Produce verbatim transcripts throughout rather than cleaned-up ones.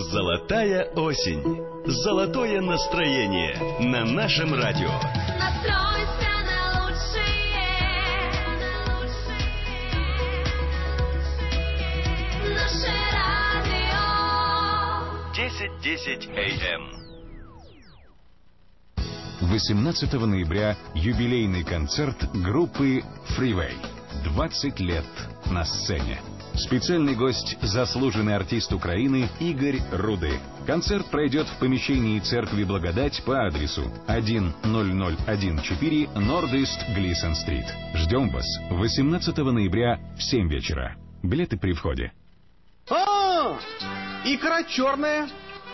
Золотая осень. Золотое настроение на нашем радио. Настройся на лучшее. Наше радио. десять десять эй эм. восемнадцатого ноября юбилейный концерт группы Freeway. двадцать лет на сцене. Специальный гость – заслуженный артист Украины Игорь Руды. Концерт пройдет в помещении церкви Благодать по адресу тысяча четыре Норд-Ист Глисон-стрит. Ждем вас восемнадцатого ноября в семь вечера. Билеты при входе. А, икра черная,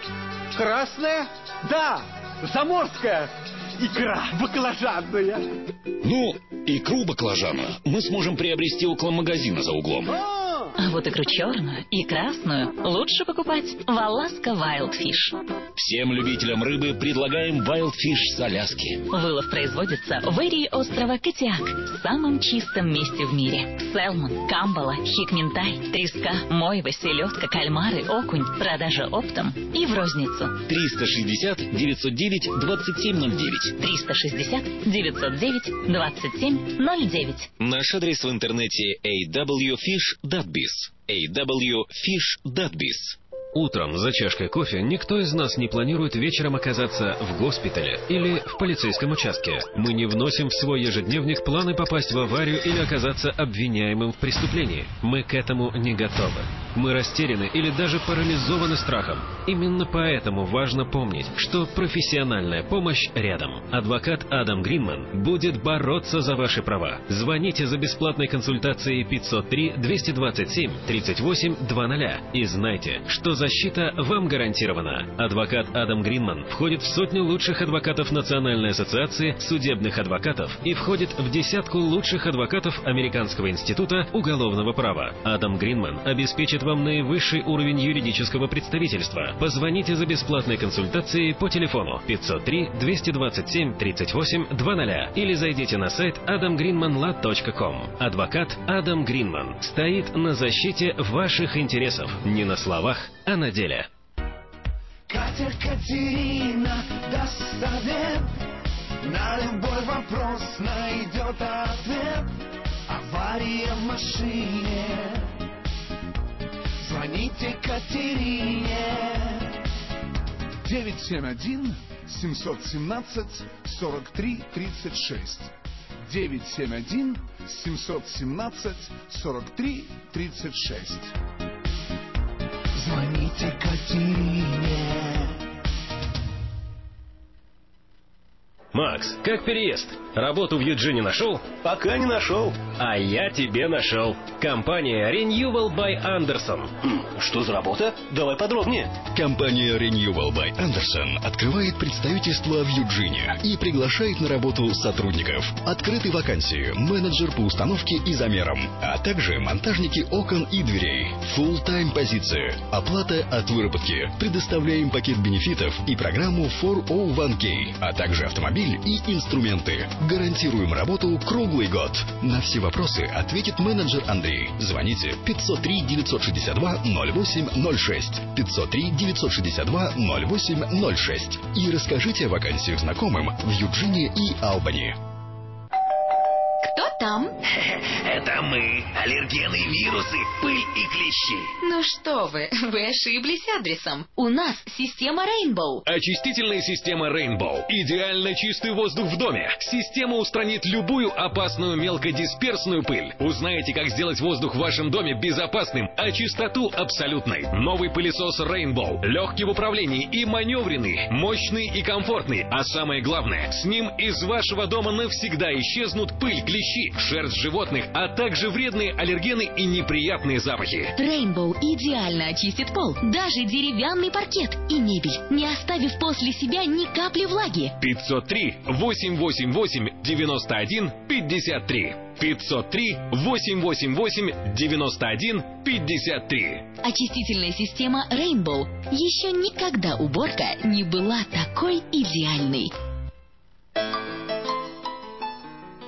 красная, да, заморская. Икра баклажанная. Ну, икру баклажана мы сможем приобрести около магазина за углом. А вот икру черную и красную лучше покупать в Аляска Wild Fish. Всем любителям рыбы предлагаем Wild Fish с Аляски. Вылов производится в эрии острова Катиак, самом чистом месте в мире. Сэлмон, камбала, хикминтай, треска, мойва, селедка, кальмары, окунь. Продажа оптом и в розницу. триста шестьдесят девятьсот девять двадцать семь ноль девять. триста шестьдесят девятьсот девять двадцать семь ноль девять. Наш адрес в интернете эй дабл ю фиш точка биз. эй дабл ю фиш точка биз. Утром за чашкой кофе никто из нас не планирует вечером оказаться в госпитале или в полицейском участке. Мы не вносим в свой ежедневник планы попасть в аварию или оказаться обвиняемым в преступлении. Мы к этому не готовы. Мы растеряны или даже парализованы страхом. Именно поэтому важно помнить, что профессиональная помощь рядом. Адвокат Адам Гринман будет бороться за ваши права. Звоните за бесплатной консультацией пятьсот три двести двадцать семь тридцать восемь двадцать и знайте, что защита вам гарантирована. Адвокат Адам Гринман входит в сотню лучших адвокатов Национальной ассоциации судебных адвокатов и входит в десятку лучших адвокатов Американского института уголовного права. Адам Гринман обеспечит вам наивысший уровень юридического представительства. Позвоните за бесплатной консультацией по телефону пятьсот три двести двадцать семь тридцать восемь двадцать или зайдите на сайт адам гринман ла точка ком. Адвокат Адам Гринман стоит на защите ваших интересов не на словах, а на деле. Катя Катерина даст совет, на любой вопрос найдет ответ. Авария в машине, звоните Катерине. девять семь один семьсот семнадцать сорок три тридцать шесть. девять семь один семьсот семнадцать сорок три тридцать шесть. Звоните Катерине. Макс, как переезд? Работу в Юджине нашел? Пока не нашел. А я тебе нашел. Компания Renewal by Anderson. Что за работа? Давай подробнее. Компания Renewal by Anderson открывает представительство в Юджине и приглашает на работу сотрудников. Открыты вакансии менеджер по установке и замерам, а также монтажники окон и дверей. Full-time позиции. Оплата от выработки. Предоставляем пакет бенефитов и программу фор о ван кей, а также автомобиль и инструменты. Гарантируем работу круглый год. На все вопросы ответит менеджер Андрей. Звоните пятьсот три девятьсот шестьдесят два ноль восемь ноль шесть. пятьсот три девятьсот шестьдесят два ноль восемь ноль шесть. И расскажите о вакансиях знакомым в Юджине и Албани. Кто там? Это мы. Аллергены, вирусы, пыль и клещи. Ну что вы, вы ошиблись адресом. У нас система Rainbow. Очистительная система Rainbow. Идеально чистый воздух в доме. Система устранит любую опасную мелкодисперсную пыль. Узнаете, как сделать воздух в вашем доме безопасным, а чистоту абсолютной. Новый пылесос Rainbow. Легкий в управлении и маневренный. Мощный и комфортный. А самое главное, с ним из вашего дома навсегда исчезнут пыль, клещи, шерсть животных, а также вредные аллергены и неприятные запахи. Rainbow идеально очистит пол, даже деревянный паркет и мебель, не оставив после себя ни капли влаги. пятьсот три восемьсот восемьдесят восемь девяносто один пятьдесят три. пятьсот три восемьсот восемьдесят восемь девяносто один пятьдесят три. Очистительная система Rainbow. Еще никогда уборка не была такой идеальной.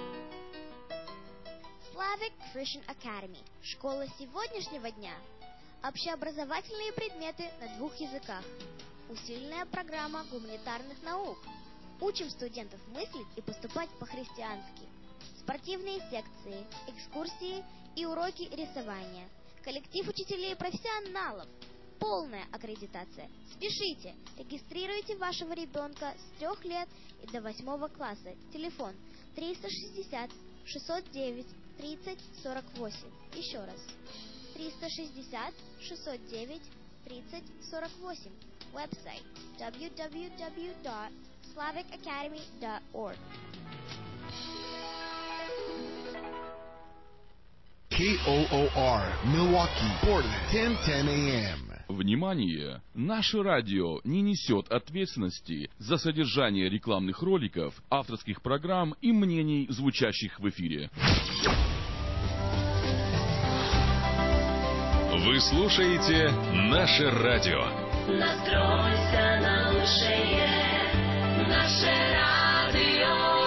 Slavic Christian Academy. Школа сегодняшнего дня. Общеобразовательные предметы на двух языках. Усиленная программа гуманитарных наук. Учим студентов мыслить и поступать по-христиански. Спортивные секции, экскурсии и уроки рисования. Коллектив учителей и профессионалов. Полная аккредитация. Спешите! Регистрируйте вашего ребенка с трех лет и до восьмого класса. Телефон триста шестьдесят шестьсот девять тридцать сорок восемь. Еще раз. триста шестьдесят шестьсот девять тридцать сорок восемь. Веб-сайт дабл ю дабл ю дабл ю точка slavic academy точка org. кей о о ар, Milwaukee, Portland, ten ten a m. Внимание! Наше радио не несет ответственности за содержание рекламных роликов, авторских программ и мнений, звучащих в эфире. Вы слушаете наше радио. Настройся на лучшее, наше радио.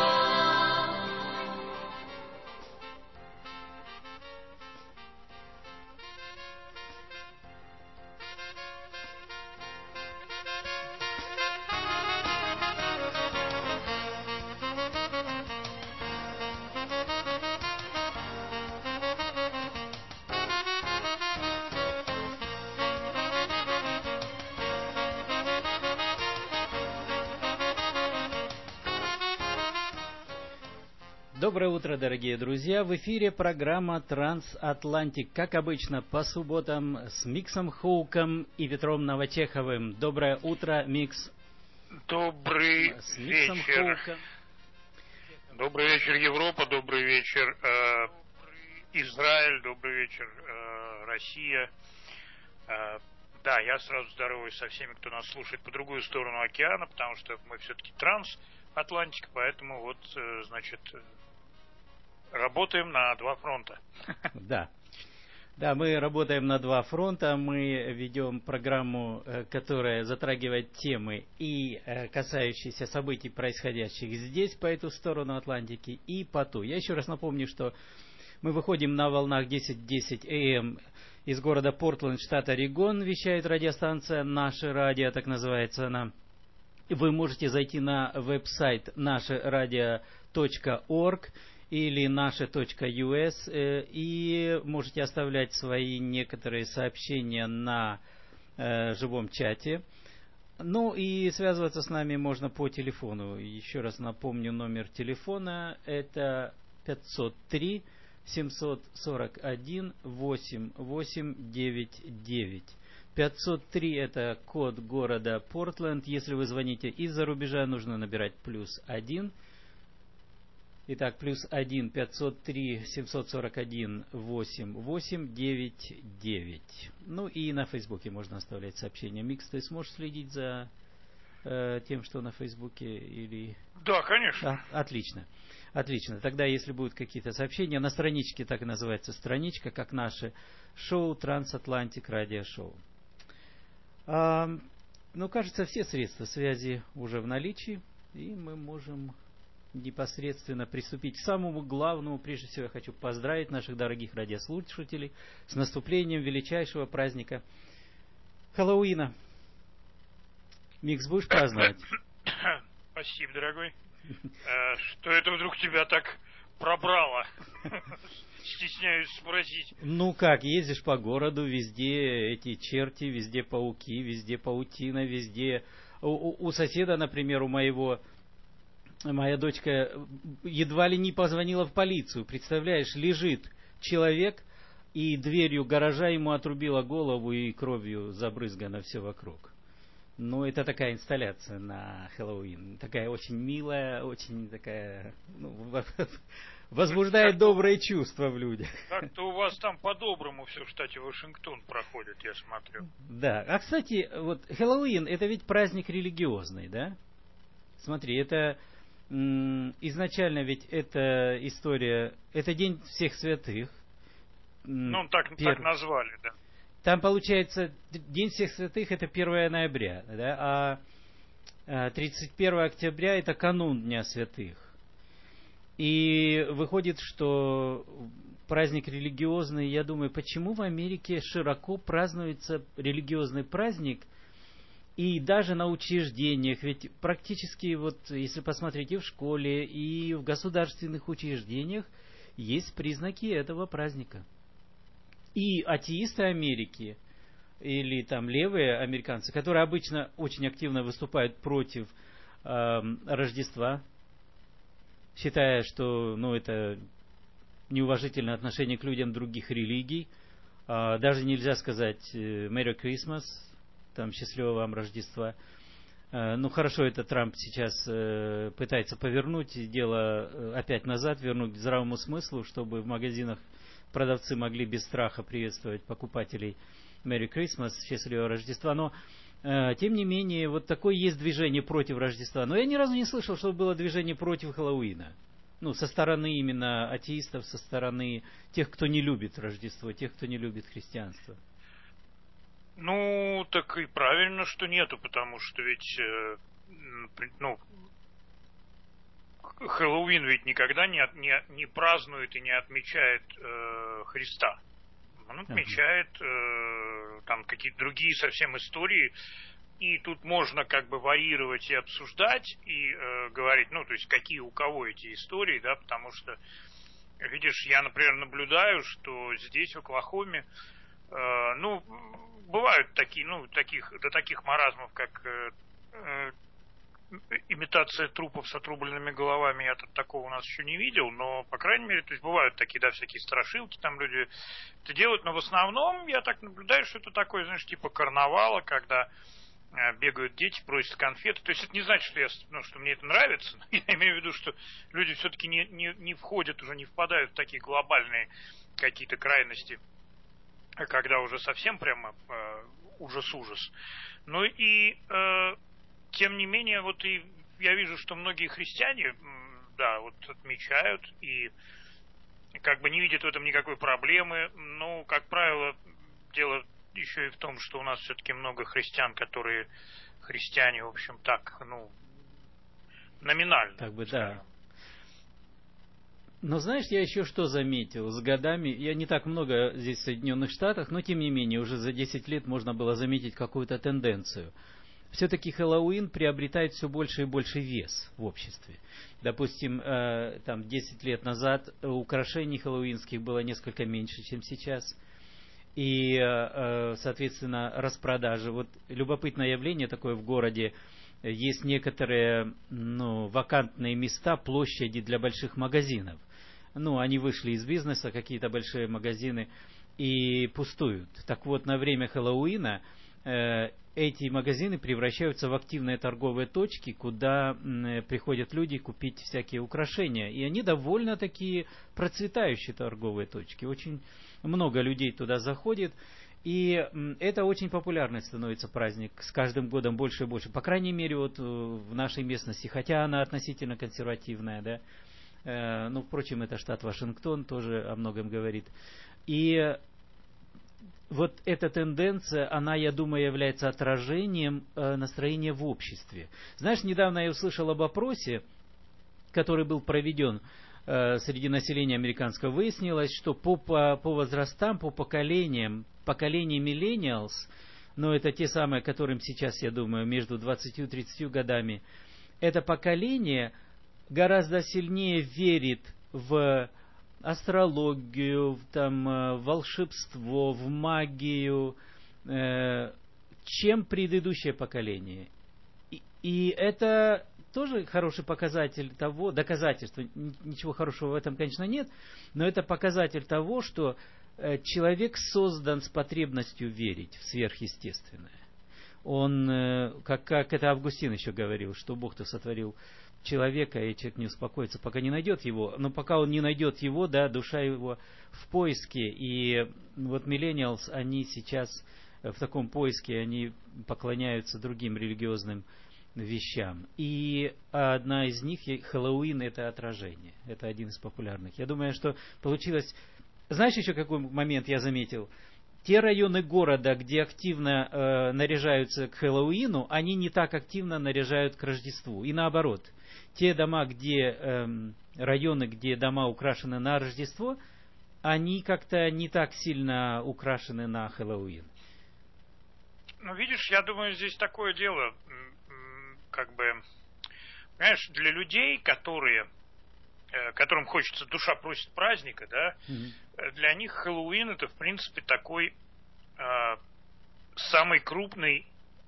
Доброе утро, дорогие друзья! В эфире программа «Трансатлантик», как обычно, по субботам с Миксом Хоуком и Петром Новочеховым. Доброе утро, Микс. Добрый с Миксом вечер. Хоуком. Добрый вечер, Европа, добрый вечер, э, Израиль, добрый вечер, э, Россия. Э, да, я сразу здороваюсь со всеми, кто нас слушает по другую сторону океана, потому что мы все-таки трансатлантик, поэтому вот, э, значит... Работаем на два фронта. Да. Да, мы работаем на два фронта. Мы ведем программу, которая затрагивает темы и касающиеся событий, происходящих здесь, по эту сторону Атлантики, и по ту. Я еще раз напомню, что мы выходим на волнах десять десять эй эм из города Портленд, штат Орегон. Вещает радиостанция «Наше радио», так называется она. Вы можете зайти на веб-сайт наше радио точка орг или наше точка ю эс э, и можете оставлять свои некоторые сообщения на э, живом чате. Ну и связываться с нами можно по телефону. Еще раз напомню, номер телефона это пятьсот три семьсот сорок один восемь восемь девять девять. пятьсот три это код города Портленд. Если вы звоните из-за рубежа, нужно набирать плюс один. Итак, плюс один пятьсот три семьсот сорок один восемь восемь девять девять. Ну и на Фейсбуке можно оставлять сообщения. Микс, ты сможешь следить за э, тем, что на Фейсбуке или... Да, конечно. А, отлично. Отлично. Тогда, если будут какие-то сообщения, на страничке, так и называется страничка, как наше шоу «Трансатлантик Радио Шоу». А, ну, кажется, все средства связи уже в наличии, и мы можем... непосредственно приступить к самому главному. Прежде всего, я хочу поздравить наших дорогих радиослушателей с наступлением величайшего праздника Хэллоуина. Микс, будешь праздновать? Спасибо, дорогой. Что это вдруг тебя так пробрало? Стесняюсь спросить. Ну как, ездишь по городу, везде эти черти, везде пауки, везде паутина, везде... У, у соседа, например, у моего... Моя дочка едва ли не позвонила в полицию. Представляешь, лежит человек, и дверью гаража ему отрубила голову, и кровью забрызгано все вокруг. Ну, это такая инсталляция на Хэллоуин. Такая очень милая, очень такая... Ну, возбуждает добрые чувства в людях. Как-то у вас там по-доброму все в штате Вашингтон проходит, я смотрю. Да. А, кстати, вот Хэллоуин, это ведь праздник религиозный, да? Смотри, это... Изначально ведь эта история, это День всех святых. Ну, так, Пер... так назвали, да. Там, получается, День всех святых это первое ноября, да, а тридцать первое октября это канун Дня святых. И выходит, что праздник религиозный. Я думаю, почему в Америке широко празднуется религиозный праздник, и даже на учреждениях, ведь практически, вот, если посмотреть и в школе, и в государственных учреждениях, есть признаки этого праздника. И атеисты Америки, или там левые американцы, которые обычно очень активно выступают против э, Рождества, считая, что ну, это неуважительное отношение к людям других религий. Э, даже нельзя сказать Merry Christmas, там счастливого вам Рождества. Э, ну хорошо, это Трамп сейчас э, пытается повернуть дело э, опять назад, вернуть к здравому смыслу, чтобы в магазинах продавцы могли без страха приветствовать покупателей Merry Christmas, счастливого Рождества. Но, э, тем не менее, вот такое есть движение против Рождества. Но я ни разу не слышал, чтобы было движение против Хэллоуина. Ну, со стороны именно атеистов, со стороны тех, кто не любит Рождество, тех, кто не любит христианство. Ну, так и правильно, что нету, потому что ведь, э, ну, Хэллоуин ведь никогда не, от, не, не празднует и не отмечает э, Христа. Он отмечает э, там какие-то другие совсем истории. И тут можно как бы варьировать и обсуждать, и э, говорить, ну, то есть, какие у кого эти истории, да, потому что, видишь, я, например, наблюдаю, что здесь, в Оклахоме, э, ну, бывают такие, ну, таких, до таких маразмов, как э, э, имитация трупов с отрубленными головами, я тут такого у нас еще не видел, но, по крайней мере, то есть бывают такие, да, всякие страшилки, там люди это делают, но в основном я так наблюдаю, что это такое, знаешь, типа карнавала, когда э, бегают дети, просят конфеты. То есть это не значит, что, я, ну, что мне это нравится, но я имею в виду, что люди все-таки не, не, не входят, уже не впадают в такие глобальные какие-то крайности, когда уже совсем прямо э, ужас-ужас. Ну и э, тем не менее, вот и я вижу, что многие христиане, да, вот отмечают и как бы не видят в этом никакой проблемы. Ну, как правило, дело еще и в том, что у нас все-таки много христиан, которые христиане, в общем, так, ну, номинально. Как бы, да. Но знаешь, я еще что заметил с годами, я не так много здесь в Соединенных Штатах, но тем не менее, уже за десять лет можно было заметить какую-то тенденцию. Все-таки Хэллоуин приобретает все больше и больше вес в обществе. Допустим, э, там десять лет назад украшений хэллоуинских было несколько меньше, чем сейчас. И, э, соответственно, распродажи. Вот любопытное явление такое в городе. Есть некоторые, ну, вакантные места, площади для больших магазинов. Ну, они вышли из бизнеса, какие-то большие магазины, и пустуют. Так вот, на время Хэллоуина э, эти магазины превращаются в активные торговые точки, куда м, приходят люди купить всякие украшения. И они довольно такие процветающие торговые точки. Очень много людей туда заходит. И м, это очень популярный становится праздник. С каждым годом больше и больше. По крайней мере, вот в нашей местности. Хотя она относительно консервативная, да. Э, ну, впрочем, это штат Вашингтон, тоже о многом говорит. И вот эта тенденция, она, я думаю, является отражением э, настроения в обществе. Знаешь, недавно я услышал об опросе, который был проведен э, среди населения американского. Выяснилось, что по, по, по возрастам, по поколениям, поколение millennials, но это те самые, которым сейчас, я думаю, между двадцатью и тридцатью годами, это поколение гораздо сильнее верит в астрологию, там, в волшебство, в магию, э, чем предыдущее поколение. И, и это тоже хороший показатель того, доказательство, ничего хорошего в этом, конечно, нет, но это показатель того, что э, человек создан с потребностью верить в сверхъестественное. Он, э, как, как это Августин еще говорил, что Бог-то сотворил человека, и человек не успокоится, пока не найдет его. Но пока он не найдет его, да, душа его в поиске. И вот миллениалс, они сейчас в таком поиске, они поклоняются другим религиозным вещам. И одна из них, Хэллоуин, это отражение. Это один из популярных. Я думаю, что получилось... Знаешь еще какой момент я заметил? Те районы города, где активно э, наряжаются к Хэллоуину, они не так активно наряжают к Рождеству. И наоборот. Те дома, где, э, районы, где дома украшены на Рождество, они как-то не так сильно украшены на Хэллоуин. Ну, видишь, я думаю, здесь такое дело, как бы, понимаешь, для людей, которые, которым хочется, душа просит праздника, да, mm-hmm. для них Хэллоуин это, в принципе, такой э, самый крупный,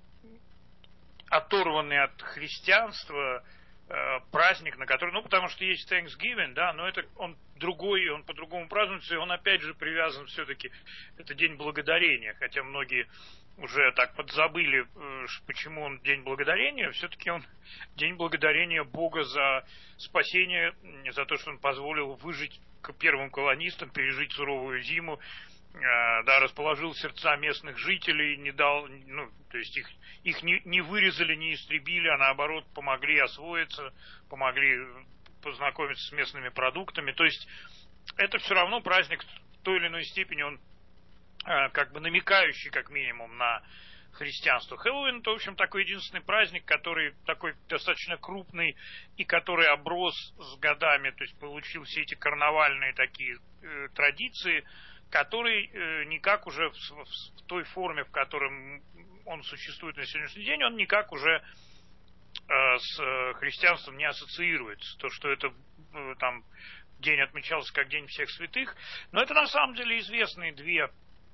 оторванный от христианства э, праздник, на который, ну, потому что есть Thanksgiving, да, но это он другой, он по-другому празднуется, и он опять же привязан все-таки, это День Благодарения, хотя многие уже так подзабыли, почему он День Благодарения, все-таки он День Благодарения Бога за спасение, за то, что он позволил выжить первым колонистам, пережить суровую зиму, да, расположил сердца местных жителей, не дал, ну, то есть их, их не, не вырезали, не истребили, а наоборот помогли освоиться, помогли познакомиться с местными продуктами, то есть это все равно праздник в той или иной степени, он как бы намекающий, как минимум, на христианство. Хэллоуин это, в общем, такой единственный праздник, который такой достаточно крупный и который оброс с годами, то есть получил все эти карнавальные такие э, традиции, который э, никак уже в, в, в той форме, в котором он существует на сегодняшний день, он никак уже э, с христианством не ассоциируется. То, что это э, там день отмечался как День всех святых, но это на самом деле известные две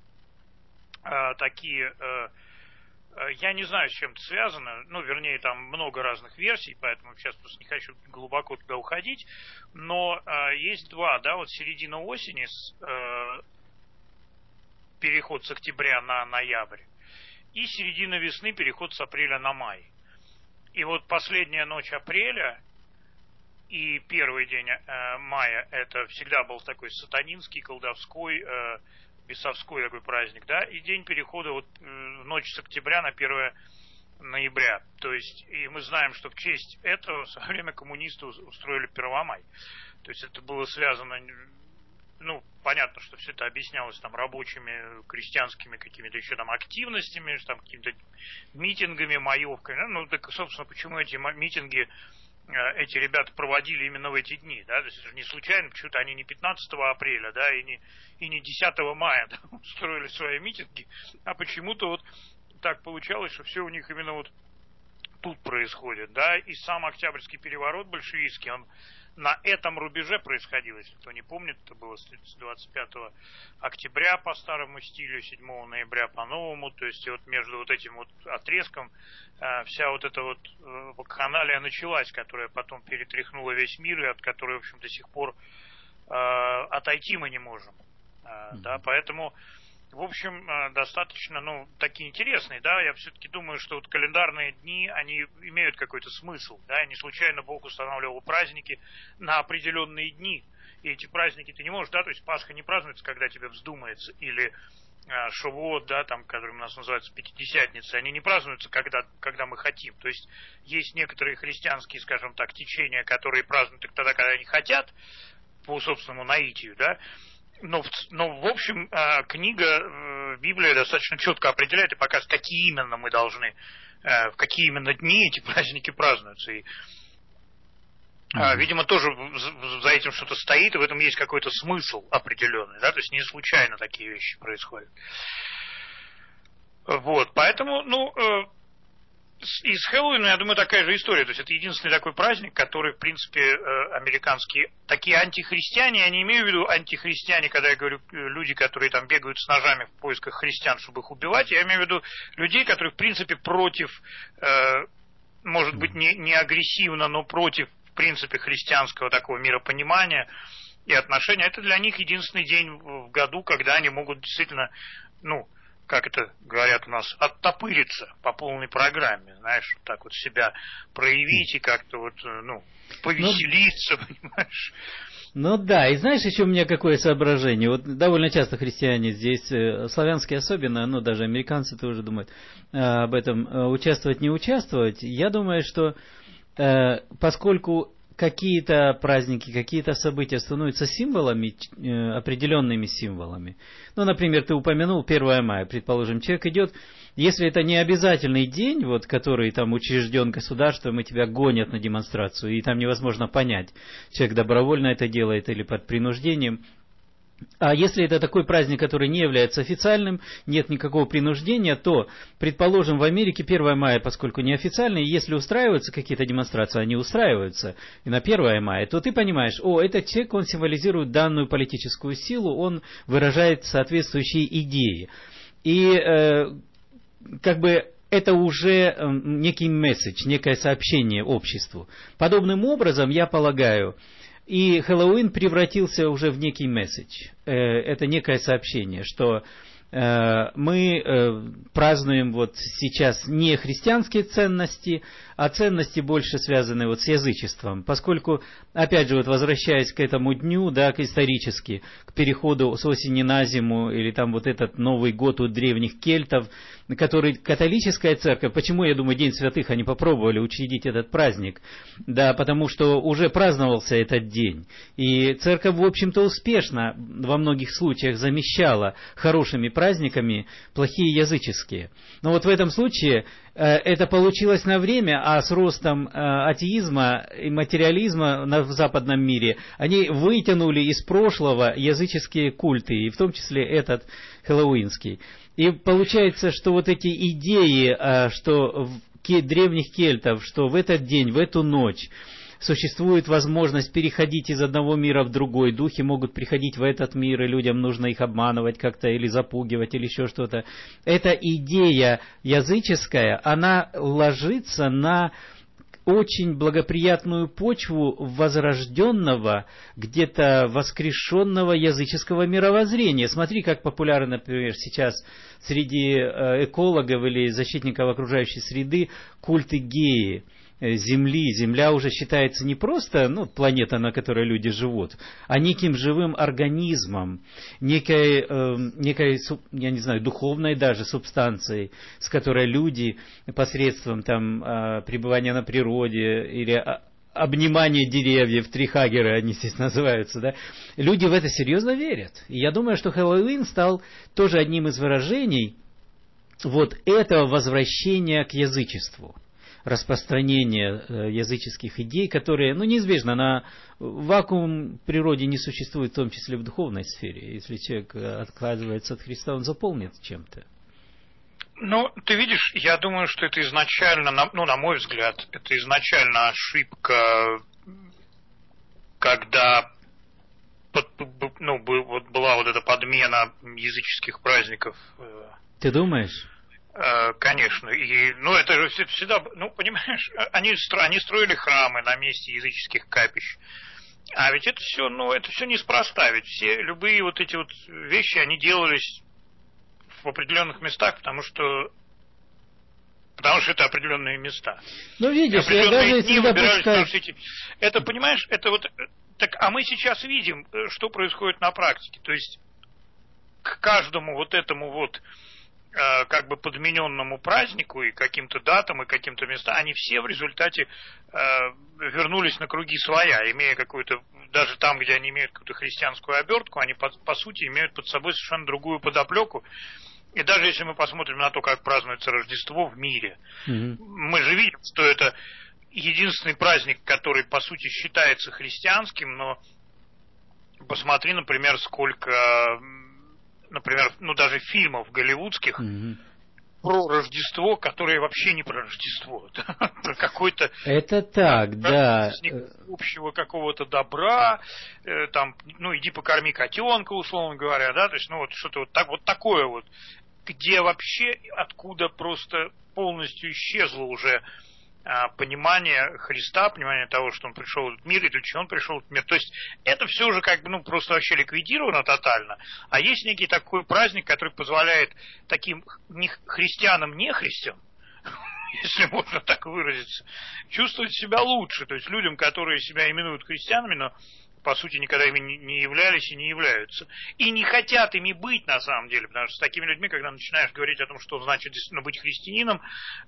Uh, такие, uh, uh, я не знаю, с чем это связано, ну, вернее, там много разных версий, поэтому сейчас просто не хочу глубоко туда уходить, но uh, есть два, да, вот середина осени, uh, переход с октября на ноябрь, и середина весны, переход с апреля на май. И вот последняя ночь апреля и первый день uh, мая, это всегда был такой сатанинский, колдовской, uh, бесовской такой праздник, да, и день перехода вот в ночь с октября на первое ноября. То есть, и мы знаем, что в честь этого в свое время коммунисты устроили Первомай. То есть это было связано, ну, понятно, что все это объяснялось там рабочими, крестьянскими какими-то еще там активностями, там какими-то митингами, маевками. Ну, так, собственно, почему эти митинги эти ребята проводили именно в эти дни, да, то есть это не случайно, почему-то они не пятнадцатого апреля, да, и не, и не десятого мая, да, устроили свои митинги, а почему-то вот так получалось, что все у них именно вот тут происходит, да, и сам Октябрьский переворот большевистский, он на этом рубеже происходил, если кто не помнит, это было с двадцать пятого октября по старому стилю, седьмого ноября по новому, то есть вот между вот этим вот отрезком э, вся вот эта вот э, вакханалия началась, которая потом перетряхнула весь мир и от которой, в общем, до сих пор э, отойти мы не можем, э, mm-hmm. да, поэтому в общем, достаточно, ну, такие интересные, да, я все-таки думаю, что вот календарные дни, они имеют какой-то смысл, да, не случайно Бог устанавливал праздники на определенные дни, и эти праздники ты не можешь, да, то есть Пасха не празднуется, когда тебе вздумается, или а, Шавуот, да, там, который у нас называется Пятидесятница, они не празднуются, когда, когда мы хотим, то есть есть некоторые христианские, скажем так, течения, которые празднуют их тогда, когда они хотят, по собственному наитию, да. Но, но, в общем, книга, Библия достаточно четко определяет и показывает, какие именно мы должны, в какие именно дни эти праздники празднуются. И, mm-hmm. видимо, тоже за этим что-то стоит, и в этом есть какой-то смысл определенный, да, то есть не случайно такие вещи происходят. Вот, поэтому, ну, и с Хэллоуином, я думаю, такая же история. То есть это единственный такой праздник, который, в принципе, американские такие антихристиане, я не имею в виду антихристиане, когда я говорю люди, которые там бегают с ножами в поисках христиан, чтобы их убивать, я имею в виду людей, которые, в принципе, против, может быть, не, не агрессивно, но против, в принципе, христианского такого миропонимания и отношения. Это для них единственный день в году, когда они могут действительно, ну, как это говорят у нас, оттопыриться по полной программе, знаешь, вот так вот себя проявить и как-то вот, ну, повеселиться, ну, понимаешь. Ну да, и знаешь, еще у меня какое соображение. Вот довольно часто христиане здесь, славянские особенно, ну даже американцы тоже думают об этом, участвовать, не участвовать. Я думаю, что поскольку какие-то праздники, какие-то события становятся символами, э, определенными символами. Ну, например, ты упомянул первое мая, предположим, человек идет, если это не обязательный день, вот, который там учрежден государством, и тебя гонят на демонстрацию, и там невозможно понять, человек добровольно это делает или под принуждением, А если это такой праздник, который не является официальным, нет никакого принуждения, то, предположим, в Америке первое мая, поскольку неофициальный, если устраиваются какие-то демонстрации, они устраиваются и на первое мая, то ты понимаешь, о, этот человек, он символизирует данную политическую силу, он выражает соответствующие идеи. И э, как бы это уже некий месседж, некое сообщение обществу. Подобным образом, я полагаю, и Хэллоуин превратился уже в некий месседж. Это некое сообщение, что мы празднуем вот сейчас не христианские ценности, а ценности больше связаны вот с язычеством. Поскольку, опять же, вот возвращаясь к этому дню, да, к исторически, к переходу с осени на зиму, или там вот этот Новый год у древних кельтов, который католическая церковь, почему, я думаю, День святых они попробовали учредить этот праздник? Да, потому что уже праздновался этот день. И церковь, в общем-то, успешно во многих случаях замещала хорошими праздниками плохие языческие. Но вот в этом случае это получилось на время, а с ростом атеизма и материализма в западном мире они вытянули из прошлого языческие культы, и в том числе этот хэллоуинский. И получается, что вот эти идеи, что в древних кельтов, что в этот день, в эту ночь существует возможность переходить из одного мира в другой, духи могут приходить в этот мир, и людям нужно их обманывать как-то, или запугивать, или еще что-то. Эта идея языческая, она ложится на очень благоприятную почву возрожденного, где-то воскрешенного языческого мировоззрения. Смотри, как популярны, например, сейчас среди экологов или защитников окружающей среды культы геи. Земли. Земля уже считается не просто, ну, планета, на которой люди живут, а неким живым организмом, некой, э, некой, я не знаю, духовной даже субстанцией, с которой люди посредством там э, пребывания на природе или обнимания деревьев, трихагеры они здесь называются, да, люди в это серьезно верят. И я думаю, что Хэллоуин стал тоже одним из выражений вот этого возвращения к язычеству. Распространение языческих идей, которые, ну, неизбежно, на вакуум в природе не существует, в том числе в духовной сфере. Если человек отказывается от Христа, он заполнит чем-то. Ну, ты видишь, я думаю, что это изначально, ну, на мой взгляд, это изначально ошибка, когда ну, была вот эта подмена языческих праздников. Ты думаешь? Конечно, и, ну, это же всегда, ну, понимаешь, они, они строили храмы на месте языческих капищ, а ведь это все, ну, это все неспроста, ведь все, любые вот эти вот вещи, они делались в определенных местах, потому что, потому что это определенные места. Ну, видишь, я даже дни выбирались, потому что эти, это, понимаешь, это вот, так, а мы сейчас видим, что происходит на практике, то есть к каждому вот этому вот как бы подмененному празднику и каким-то датам, и каким-то местам, они все в результате э, вернулись на круги своя, имея какую-то, даже там, где они имеют какую-то христианскую обертку, они по, по сути имеют под собой совершенно другую подоплеку. И даже если мы посмотрим на то, как празднуется Рождество в мире, mm-hmm. мы же видим, что это единственный праздник, который по сути считается христианским, но посмотри, например, сколько... Например, ну даже фильмов голливудских mm-hmm. про Рождество, которые вообще не про Рождество, про какой-то... Это так, да. Общего какого-то добра, там, ну иди покорми котенка, условно говоря, да, то есть, ну вот что-то вот, так, вот такое вот, где вообще, откуда просто полностью исчезло уже понимание Христа, понимание того, что он пришел в этот мир, и для чего он пришел в этот мир. То есть это все уже как бы, ну, просто вообще ликвидировано тотально. А есть некий такой праздник, который позволяет таким христианам-нехристям, если можно так выразиться, чувствовать себя лучше. То есть людям, которые себя именуют христианами, но по сути никогда ими не являлись и не являются. И не хотят ими быть на самом деле, потому что с такими людьми, когда начинаешь говорить о том, что значит действительно быть христианином,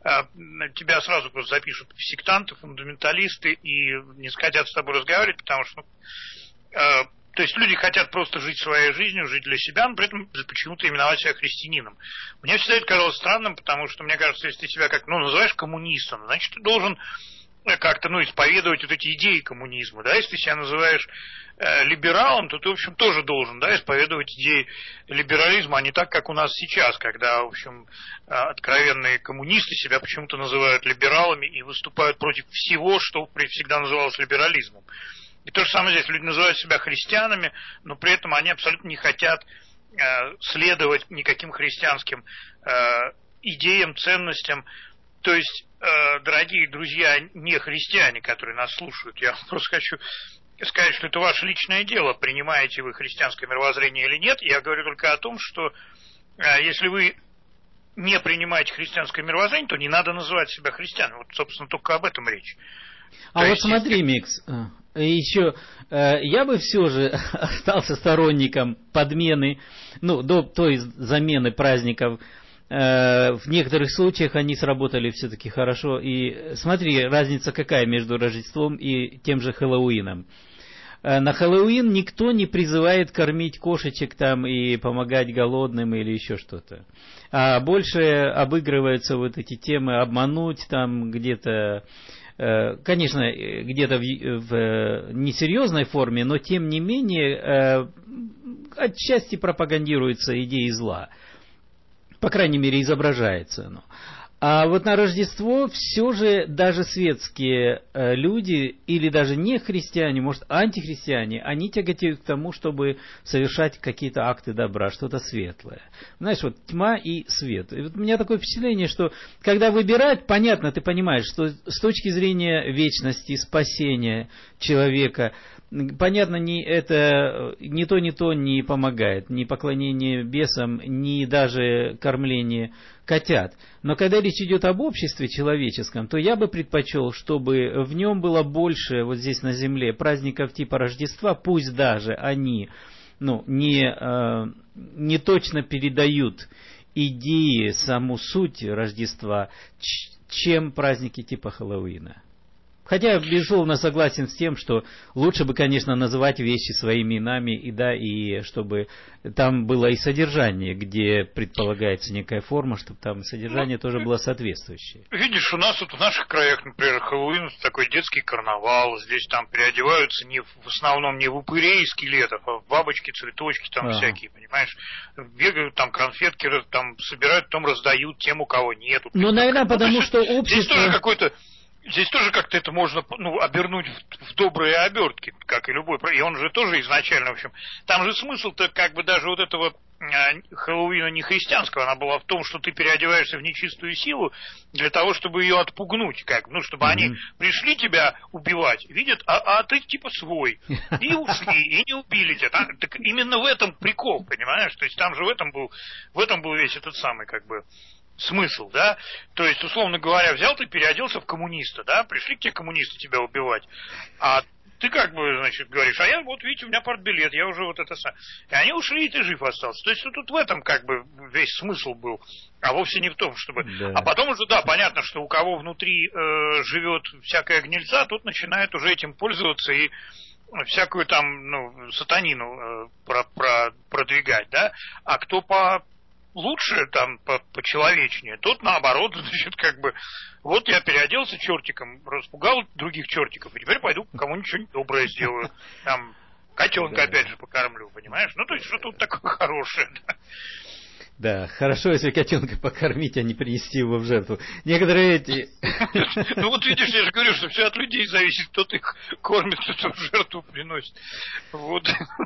тебя сразу просто запишут в сектанты, фундаменталисты и не хотят с тобой разговаривать, потому что... Ну, то есть люди хотят просто жить своей жизнью, жить для себя, но при этом почему-то именовать себя христианином. Мне всегда это казалось странным, потому что мне кажется, если ты себя как, ну, называешь коммунистом, значит, ты должен как-то, ну, исповедовать вот эти идеи коммунизма, да, если ты себя называешь э, либералом, то ты, в общем, тоже должен, да, исповедовать идеи либерализма, а не так, как у нас сейчас, когда, в общем, э, откровенные коммунисты себя почему-то называют либералами и выступают против всего, что всегда называлось либерализмом. И то же самое здесь, люди называют себя христианами, но при этом они абсолютно не хотят э, следовать никаким христианским э, идеям, ценностям. То есть, э, дорогие друзья, не христиане, которые нас слушают, я просто хочу сказать, что это ваше личное дело, принимаете вы христианское мировоззрение или нет. Я говорю только о том, что э, если вы не принимаете христианское мировоззрение, то не надо называть себя христианом. Вот, собственно, только об этом речь. А то вот есть, смотри, если... Микс, еще э, я бы все же остался сторонником подмены, ну, до той замены праздников. В некоторых случаях они сработали все-таки хорошо. И смотри, разница какая между Рождеством и тем же Хэллоуином. На Хэллоуин никто не призывает кормить кошечек там и помогать голодным или еще что-то. А больше обыгрываются вот эти темы обмануть там где-то, конечно, где-то в, в несерьезной форме, но тем не менее отчасти пропагандируются идеи зла. По крайней мере, изображается оно. А вот на Рождество все же даже светские э, люди, или даже не христиане, может, антихристиане, они тяготеют к тому, чтобы совершать какие-то акты добра, что-то светлое. Знаешь, вот тьма и свет. И вот у меня такое впечатление, что когда выбирать, понятно, ты понимаешь, что с точки зрения вечности, спасения человека, понятно, ни это ни то, ни то не помогает, ни поклонение бесам, ни даже кормление котят. Но когда речь идет об обществе человеческом, то я бы предпочел, чтобы в нем было больше, вот здесь на земле, праздников типа Рождества, пусть даже они ну, не, э, не точно передают идеи, саму суть Рождества, чем праздники типа Хэллоуина. Хотя, безусловно, согласен с тем, что лучше бы, конечно, называть вещи своими именами, и да, и чтобы там было и содержание, где предполагается некая форма, чтобы там содержание ну, тоже было соответствующее. Видишь, у нас вот в наших краях, например, Хэллоуин такой детский карнавал, здесь там переодеваются не в, в основном не в упырей и скелетов, а в бабочки, цветочки там ага. всякие, понимаешь? Бегают там конфетки, там собирают, потом раздают тем, у кого нету. Ну, наверное, потому ну, что общество... Здесь тоже какой-то... Здесь тоже как-то это можно ну, обернуть в, в добрые обертки, как и любой. И он же тоже изначально, в общем, там же смысл-то как бы даже вот этого э, Хэллоуина не христианского, она была в том, что ты переодеваешься в нечистую силу для того, чтобы ее отпугнуть, как, ну, чтобы mm-hmm. они пришли тебя убивать, видят, а, а ты типа свой, и ушли, и не убили тебя. Там, так именно в этом прикол, понимаешь? То есть там же в этом был, в этом был весь этот самый, как бы, смысл, да, то есть, условно говоря, взял ты, переоделся в коммуниста, да, пришли к тебе коммунисты тебя убивать, а ты как бы, значит, говоришь, а я вот, видите, у меня партбилет, я уже вот это сам, и они ушли, и ты жив остался, то есть, тут в этом как бы весь смысл был, а вовсе не в том, чтобы, да. А потом уже, да, понятно, что у кого внутри э, живет всякая гнильца, тут начинает уже этим пользоваться и всякую там, ну, сатанину э, про, про, продвигать, да, а кто по лучше, там, по-человечнее, тот наоборот, значит, как бы, вот я переоделся чертиком, распугал других чертиков, и теперь пойду кому-нибудь что-нибудь доброе сделаю, там, котенка да. опять же покормлю, понимаешь? Ну, то есть, что тут такое хорошее, да. Да, хорошо, если котенка покормить, а не принести его в жертву. Некоторые эти... Ну вот видишь, я же говорю, что все от людей зависит, кто-то их кормит, кто-то в жертву приносит. Вот.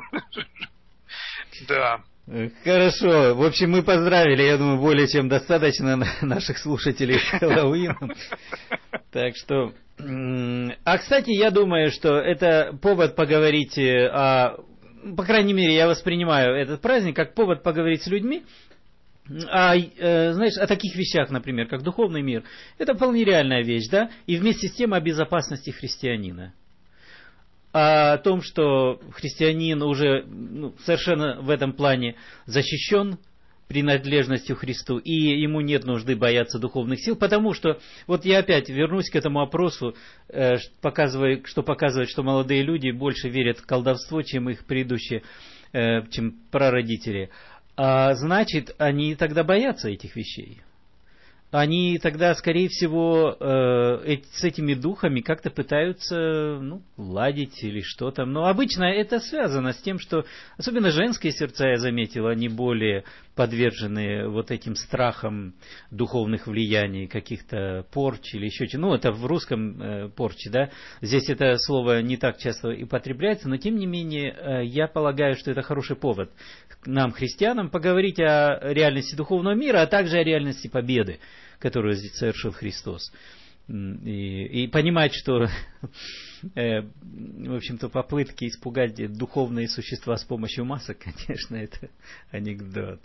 Да. Хорошо. В общем, мы поздравили, я думаю, более чем достаточно наших слушателей с Хэллоуином. Так что... А, кстати, я думаю, что это повод поговорить о... По крайней мере, я воспринимаю этот праздник как повод поговорить с людьми о, знаешь, о таких вещах, например, как духовный мир. Это вполне реальная вещь, да? И вместе с тем о безопасности христианина. О том, что христианин уже ну, совершенно в этом плане защищен принадлежностью Христу, и ему нет нужды бояться духовных сил, потому что, вот я опять вернусь к этому опросу, э, показывая, что показывает, что молодые люди больше верят в колдовство, чем их предыдущие, э, чем прародители. А значит, они тогда боятся этих вещей. они тогда, скорее всего, э, с этими духами как-то пытаются, ну, ладить или что там. Но обычно это связано с тем, что, особенно женские сердца, я заметил, они более подвержены вот этим страхам духовных влияний, каких-то порч или еще чего. Ну, это в русском э, порче, да. Здесь это слово не так часто употребляется, но тем не менее, э, я полагаю, что это хороший повод нам, христианам, поговорить о реальности духовного мира, а также о реальности победы, которую здесь совершил Христос. И, и понимать, что, э, в общем-то, попытки испугать духовные существа с помощью масок, конечно, это анекдот.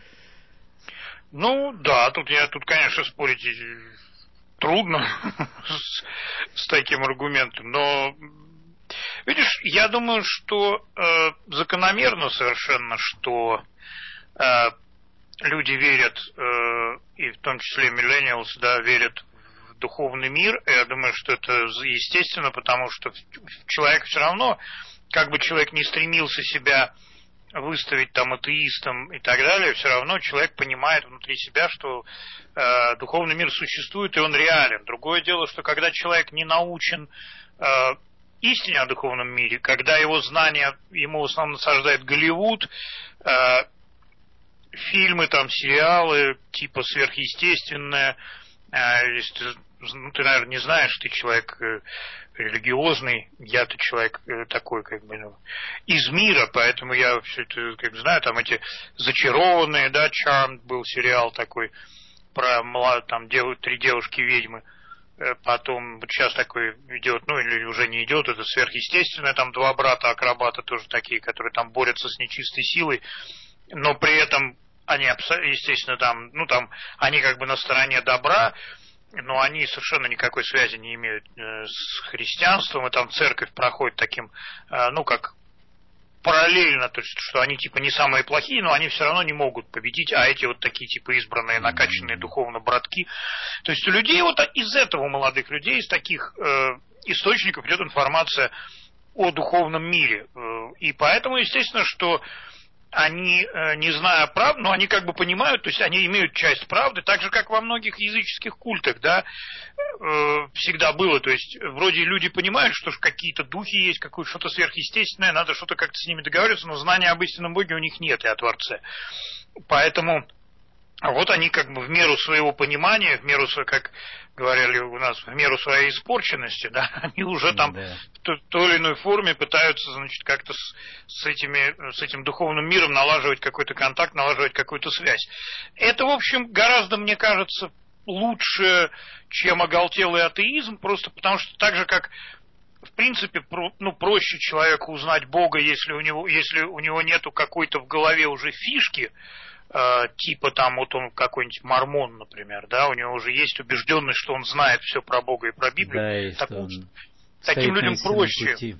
Ну, да, тут я, тут, конечно, спорить трудно с, с таким аргументом, но, видишь, я думаю, что э, закономерно совершенно, что э, люди верят, э, и в том числе миллениалс, да, верят в духовный мир. Я думаю, что это естественно, потому что человек все равно, как бы человек не стремился себя выставить там атеистом и так далее, все равно человек понимает внутри себя, что э, духовный мир существует и он реален. Другое дело, что когда человек не научен э, истине о духовном мире, когда его знания ему в основном насаждает Голливуд, э, фильмы, там, сериалы, типа сверхъестественное, э, если ты, ну, ты, наверное, не знаешь, ты человек э, религиозный, я-то человек э, такой, как бы, ну, из мира, поэтому я все это, как бы, знаю, там эти зачарованные, да, Charmed был сериал такой про, там, дев, три девушки-ведьмы, э, потом вот сейчас такой идет, ну, или уже не идет, это сверхъестественное, там два брата-акробата тоже такие, которые там борются с нечистой силой, но при этом они, естественно, там, ну, там, они как бы на стороне добра, но они совершенно никакой связи не имеют э, с христианством, и там церковь проходит таким, э, ну, как параллельно, то есть, что они, типа, не самые плохие, но они все равно не могут победить, а эти вот такие, типа, избранные, накачанные духовно братки. То есть у людей, вот из этого, молодых людей, из таких э, источников идет информация о духовном мире. И поэтому, естественно, что они, не зная правды, но они как бы понимают, то есть они имеют часть правды, так же, как во многих языческих культах, да, всегда было, то есть вроде люди понимают, что какие-то духи есть, какое-то что-то сверхъестественное, надо что-то как-то с ними договариваться, но знания об истинном Боге у них нет и о Творце. Поэтому вот они как бы в меру своего понимания, в меру, как говорили у нас, в меру своей испорченности, да, они уже там да. в той, той или иной форме пытаются, значит, как-то с, с, этими, с этим духовным миром налаживать какой-то контакт, налаживать какую-то связь. Это, в общем, гораздо, мне кажется, лучше, чем оголтелый атеизм, просто потому что так же, как в принципе, про, ну, проще человеку узнать Бога, если у него, если у него нету какой-то в голове уже фишки, э, типа там вот он какой-нибудь мормон, например, да, у него уже есть убежденность, что он знает все про Бога и про Библию. Да, и так, вот, таким людям проще пути.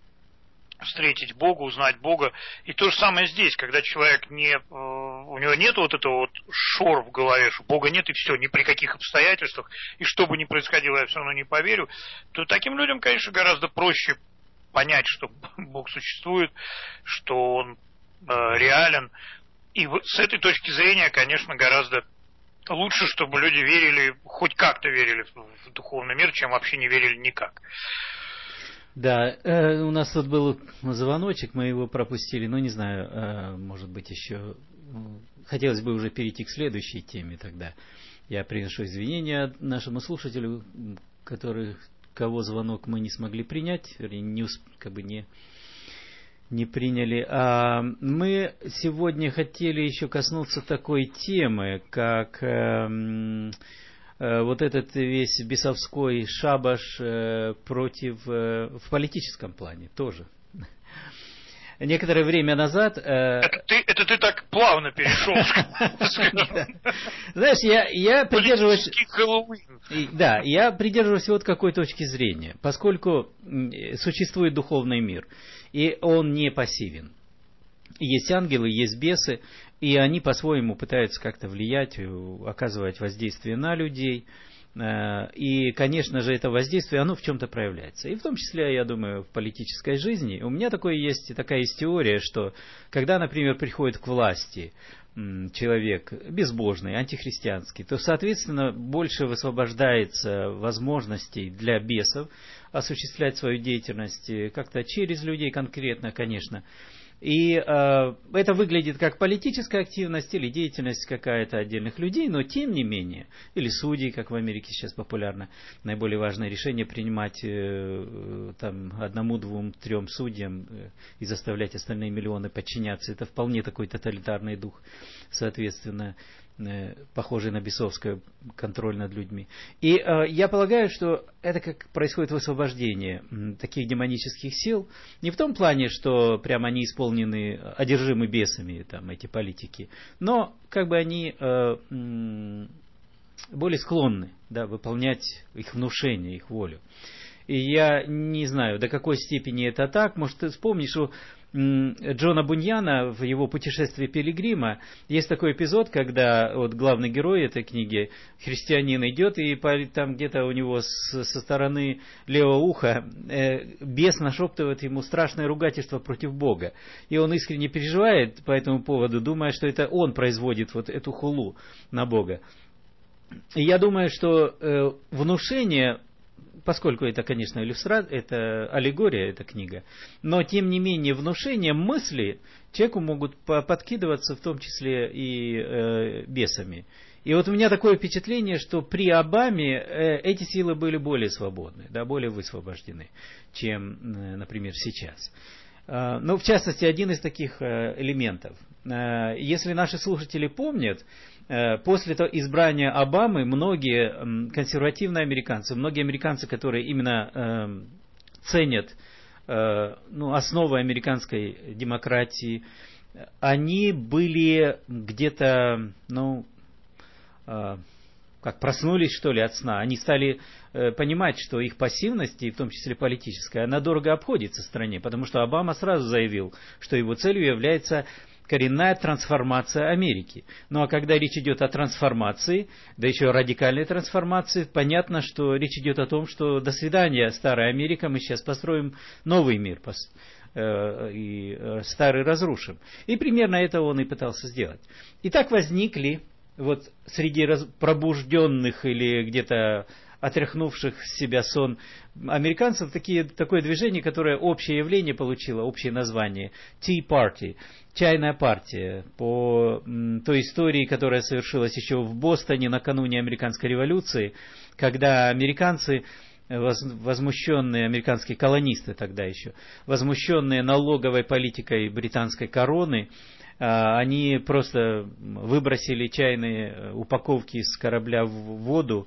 Встретить Бога, узнать Бога. И то же самое здесь, когда человек не, э, у него нет вот этого вот шор в голове, что Бога нет и все, ни при каких обстоятельствах, и что бы ни происходило, я все равно не поверю, то таким людям, конечно, гораздо проще понять, что Бог существует, что Он э, реален. И вот с этой точки зрения, конечно, гораздо лучше, чтобы люди верили, хоть как-то верили в, в духовный мир, чем вообще не верили никак. Да, э, у нас тут был звоночек, мы его пропустили, но не знаю, э, может быть еще... Хотелось бы уже перейти к следующей теме тогда. Я приношу извинения нашему слушателю, который, кого звонок мы не смогли принять, не, как бы не, не приняли. А мы сегодня хотели еще коснуться такой темы, как... Э, вот этот весь бесовской шабаш э, против, э, в политическом плане тоже. Некоторое время назад... Э, это, ты, это ты так плавно перешел. Знаешь, я, я придерживаюсь... Да, я придерживаюсь вот какой точки зрения. Поскольку существует духовный мир, и он не пассивен. Есть ангелы, есть бесы, и они по-своему пытаются как-то влиять, оказывать воздействие на людей. И, конечно же, это воздействие, оно в чем-то проявляется. И в том числе, я думаю, в политической жизни. У меня такое есть, такая есть теория, что когда, например, приходит к власти человек безбожный, антихристианский, то, соответственно, больше высвобождается возможностей для бесов осуществлять свою деятельность как-то через людей конкретно, конечно. И э, это выглядит как политическая активность или деятельность какая-то отдельных людей, но тем не менее, или судей, как в Америке сейчас популярно, наиболее важное решение принимать э, там, одному, двум, трем судьям э, и заставлять остальные миллионы подчиняться. Это вполне такой тоталитарный дух, соответственно, э, похожий на бесовский контроль над людьми. И э, я полагаю, что это как происходит высвобождение э, таких демонических сил, не в том плане, что прямо они исполнены одержимы бесами, там, эти политики, но как бы они э, более склонны, да, выполнять их внушение, их волю. И я не знаю, до какой степени это так. Может, ты вспомнишь, что Джона Буньяна в его «Путешествии пилигрима» есть такой эпизод, когда вот главный герой этой книги, христианин, идет, и там где-то у него с, со стороны левого уха э, бес нашептывает ему страшное ругательство против Бога. И он искренне переживает по этому поводу, думая, что это он производит вот эту хулу на Бога. И я думаю, что э, внушение... Поскольку это, конечно, иллюстрация, это аллегория, эта книга, но, тем не менее, внушение мысли человеку могут подкидываться, в том числе и э, бесами. И вот у меня такое впечатление, что при Обаме э, эти силы были более свободны, да, более высвобождены, чем, э, например, сейчас. Э, ну, в частности, один из таких э, элементов. Э, если наши слушатели помнят, после того избрания Обамы многие консервативные американцы, многие американцы, которые именно э, ценят э, ну, основы американской демократии, они были где-то, ну, э, как проснулись, что ли, от сна. Они стали э, понимать, что их пассивность, и в том числе политическая, она дорого обходится стране, потому что Обама сразу заявил, что его целью является коренная трансформация Америки. Ну а когда речь идет о трансформации, да еще радикальной трансформации, понятно, что речь идет о том, что до свидания, старая Америка, мы сейчас построим новый мир, э, и э, старый разрушим. И примерно это он и пытался сделать. И так возникли вот среди раз, пробужденных или где-то отряхнувших с себя сон американцев такие, такое движение, которое общее явление получило, общее название Tea Party, чайная партия, по м, той истории, которая совершилась еще в Бостоне накануне американской революции, когда американцы, возмущенные, американские колонисты тогда еще, возмущенные налоговой политикой британской короны, они просто выбросили чайные упаковки с корабля в воду,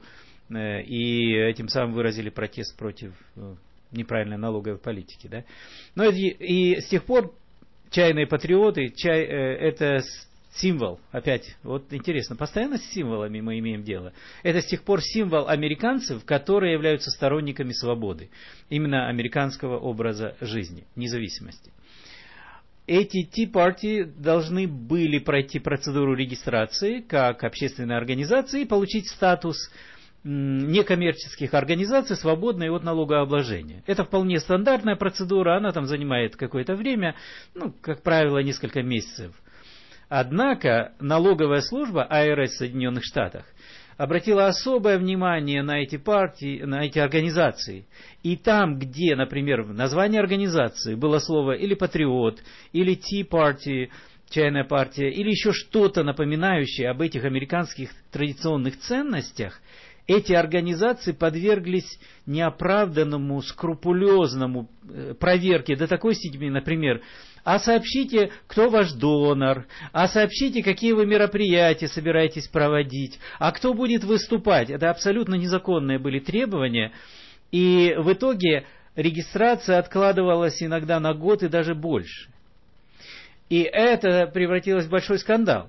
и этим самым выразили протест против неправильной налоговой политики. Да? Но и, и с тех пор чайные патриоты, чай, это символ, опять, вот интересно, постоянно с символами мы имеем дело. Это с тех пор символ американцев, которые являются сторонниками свободы, именно американского образа жизни, независимости. Эти Tea Party должны были пройти процедуру регистрации как общественные организации и получить статус некоммерческих организаций, свободные от налогообложения. Это вполне стандартная процедура, она там занимает какое-то время, ну, как правило, несколько месяцев. Однако налоговая служба ай ар эс в Соединенных Штатах обратила особое внимание на эти партии, на эти организации. И там, где, например, в названии организации было слово или патриот, или Tea Party, чайная партия, или еще что-то напоминающее об этих американских традиционных ценностях, эти организации подверглись неоправданному, скрупулезному проверке до такой степени, например, а сообщите, кто ваш донор, а сообщите, какие вы мероприятия собираетесь проводить, а кто будет выступать. Это абсолютно незаконные были требования, и в итоге регистрация откладывалась иногда на год и даже больше. И это превратилось в большой скандал,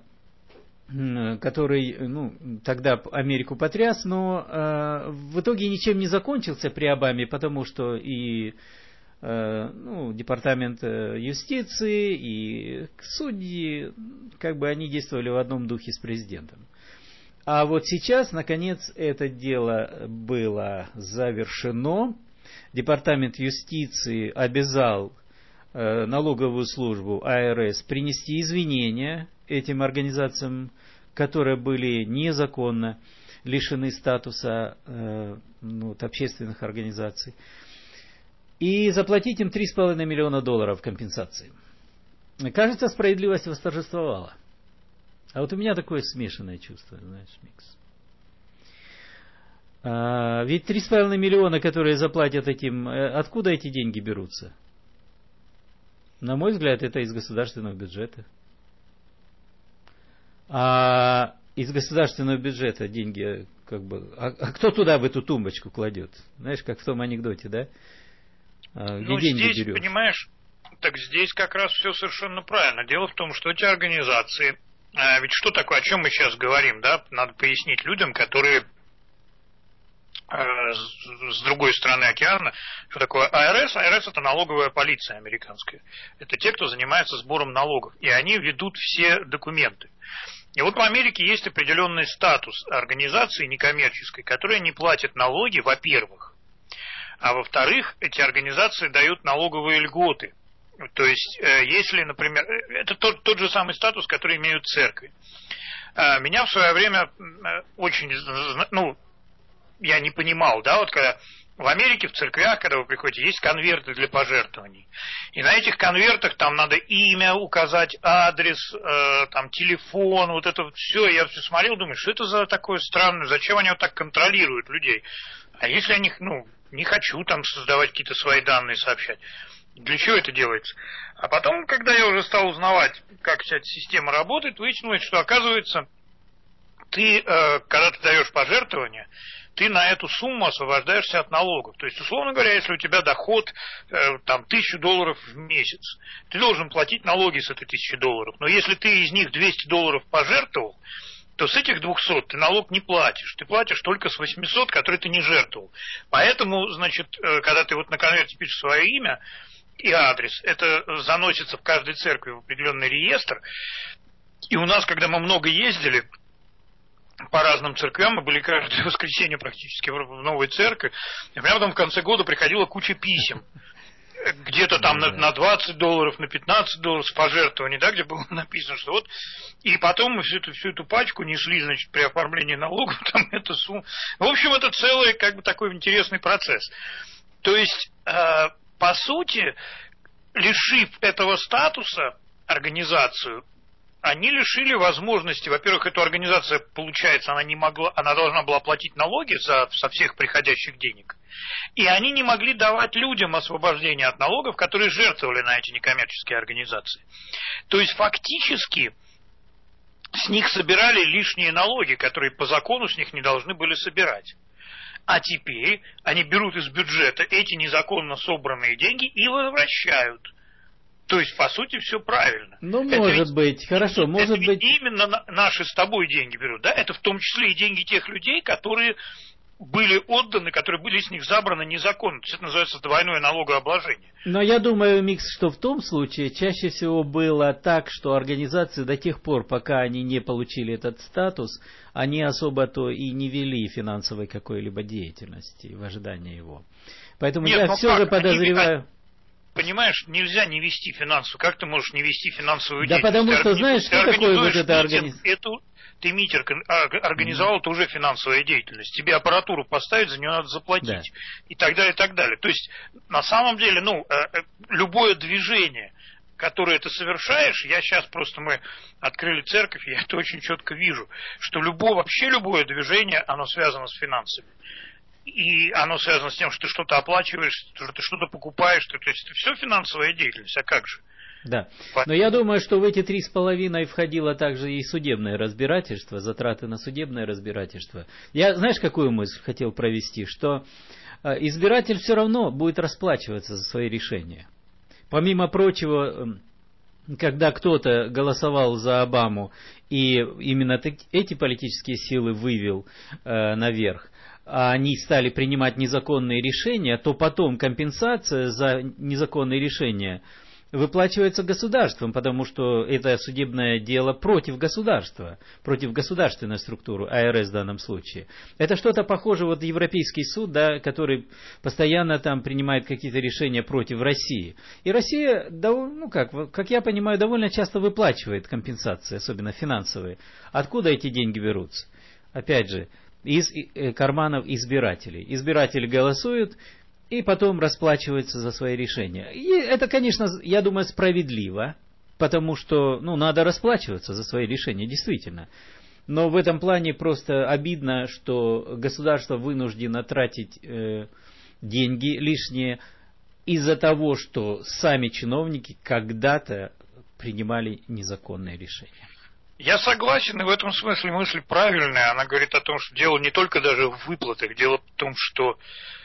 который, ну, тогда Америку потряс, но э, в итоге ничем не закончился при Обаме, потому что и э, ну, департамент юстиции, и судьи, как бы они действовали в одном духе с президентом. А вот сейчас, наконец, это дело было завершено. Департамент юстиции обязал налоговую службу ай ар эс принести извинения этим организациям, которые были незаконно лишены статуса э, ну, вот, общественных организаций, и заплатить им три с половиной миллиона долларов компенсации. Кажется, справедливость восторжествовала. А вот у меня такое смешанное чувство, знаешь, Микс. А, ведь три с половиной миллиона, которые заплатят этим, откуда эти деньги берутся? На мой взгляд, это из государственного бюджета. А из государственного бюджета деньги, как бы, а, а кто туда в эту тумбочку кладет? Знаешь, как в том анекдоте, да? А, где ну, деньги здесь, берешь? Понимаешь, так здесь как раз все совершенно правильно. Дело в том, что эти организации, а ведь что такое, о чем мы сейчас говорим, да? Надо пояснить людям, которые с другой стороны океана, что такое АРС. АРС — это налоговая полиция американская. Это те, кто занимается сбором налогов. И они ведут все документы. И вот в Америке есть определенный статус организации некоммерческой, которая не платит налоги, во-первых. А во-вторых, эти организации дают налоговые льготы. То есть, если, например, это тот, тот же самый статус, который имеют церкви. Меня в свое время очень, ну, я не понимал, да, вот когда в Америке в церквях, когда вы приходите, есть конверты для пожертвований. И на этих конвертах там надо имя указать, адрес, э, там телефон, вот это вот все. Я все смотрел, думаю, что это за такое странное, зачем они вот так контролируют людей? А если они, ну, не хочу там создавать какие-то свои данные, сообщать. Для чего это делается? А потом, когда я уже стал узнавать, как вся эта система работает, выяснилось, что, оказывается, ты, э, когда ты даешь пожертвования, ты на эту сумму освобождаешься от налогов. То есть, условно говоря, если у тебя доход э, там тысячу долларов в месяц, ты должен платить налоги с этой тысячи долларов. Но если ты из них двести долларов пожертвовал, то с этих двухсот ты налог не платишь. Ты платишь только с восьмисот, которые ты не жертвовал. Поэтому, значит, э, когда ты вот на конверте пишешь свое имя и адрес, это заносится в каждой церкви в определенный реестр. И у нас, когда мы много ездили по разным церквям, мы были каждое воскресенье практически в новой церкви, и прямо там в конце года приходила куча писем, где-то там на, на двадцать долларов, на пятнадцать долларов с пожертвований, да, где было написано, что вот, и потом мы всю эту, всю эту пачку несли, значит, при оформлении налогов, там эту сумму. В общем, это целый, как бы, такой интересный процесс. То есть, э, по сути, лишив этого статуса организацию, они лишили возможности, во-первых, эту организация, получается, она не могла, она должна была платить налоги за, со всех приходящих денег, и они не могли давать людям освобождение от налогов, которые жертвовали на эти некоммерческие организации. То есть, фактически, с них собирали лишние налоги, которые по закону с них не должны были собирать. А теперь они берут из бюджета эти незаконно собранные деньги и возвращают. То есть, по сути, все правильно. Ну, это может ведь, быть, хорошо, может это ведь быть. именно наши с тобой деньги берут, да? Это в том числе и деньги тех людей, которые были отданы, которые были с них забраны незаконно. То есть, это называется двойное налогообложение. Но я думаю, Микс, что в том случае чаще всего было так, что организации до тех пор, пока они не получили этот статус, они особо-то и не вели финансовой какой-либо деятельности в ожидании его. Поэтому Нет, я ну все как? же подозреваю... Они... Понимаешь, нельзя не вести финансовую. Как ты можешь не вести финансовую да деятельность? потому ты что, знаешь, что такое вот эта организация? Ты митинг организовал, mm. это уже финансовая деятельность. Тебе аппаратуру поставить, за нее надо заплатить. Да. И так далее, и так далее. То есть, на самом деле, ну, любое движение, которое ты совершаешь, я сейчас просто, мы открыли церковь, я это очень четко вижу, что любое, вообще любое движение, оно связано с финансами. И оно связано с тем, что ты что-то оплачиваешь, что ты что-то покупаешь, то есть это все финансовая деятельность, а как же? Да, но я думаю, что в эти три с половиной входило также и судебное разбирательство, затраты на судебное разбирательство. Я, знаешь, какую мысль хотел провести, что избиратель все равно будет расплачиваться за свои решения. Помимо прочего, когда кто-то голосовал за Обаму, и именно эти политические силы вывел э, наверх, а они стали принимать незаконные решения, то потом компенсация за незаконные решения выплачивается государством, потому что это судебное дело против государства, против государственной структуры, А Р С в данном случае. Это что-то похоже, вот Европейский суд, да, который постоянно там принимает какие-то решения против России. И Россия, ну как, как я понимаю, довольно часто выплачивает компенсации, особенно финансовые. Откуда эти деньги берутся? Опять же, из карманов избирателей. Избиратели голосуют, и потом расплачиваются за свои решения. И это, конечно, я думаю, справедливо, потому что, ну, надо расплачиваться за свои решения, действительно. Но в этом плане просто обидно, что государство вынуждено тратить э, деньги лишние из-за того, что сами чиновники когда-то принимали незаконные решения. Я согласен, и в этом смысле мысль правильная. Она говорит о том, что дело не только даже в выплатах, дело в том, что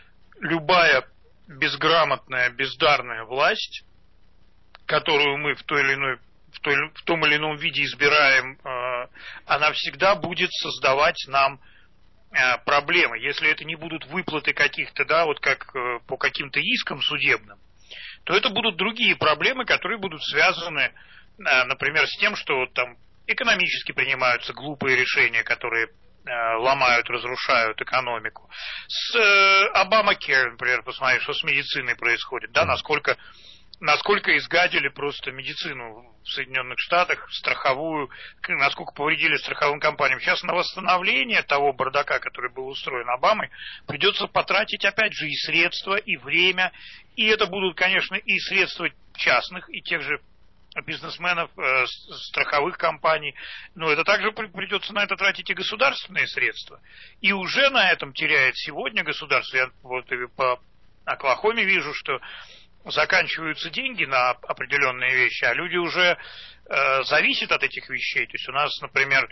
любая безграмотная, бездарная власть, которую мы в той или иной, в, той, в том или ином виде избираем, э, она всегда будет создавать нам э, проблемы. Если это не будут выплаты каких-то, да, вот как э, по каким-то искам судебным, то это будут другие проблемы, которые будут связаны, э, например, с тем, что там экономически принимаются глупые решения, которые ломают, разрушают экономику. С Обама-Кер, например, посмотри, что с медициной происходит, да, насколько, насколько изгадили просто медицину в Соединенных Штатах, страховую, насколько повредили страховым компаниям. Сейчас на восстановление того бардака, который был устроен Обамой, придется потратить, опять же, и средства, и время, и это будут, конечно, и средства частных, и тех же бизнесменов, э, страховых компаний, но это также придется на это тратить и государственные средства. И уже на этом теряет сегодня государство. Я вот и по Оклахоме вижу, что заканчиваются деньги на определенные вещи, а люди уже э, зависят от этих вещей. То есть у нас, например,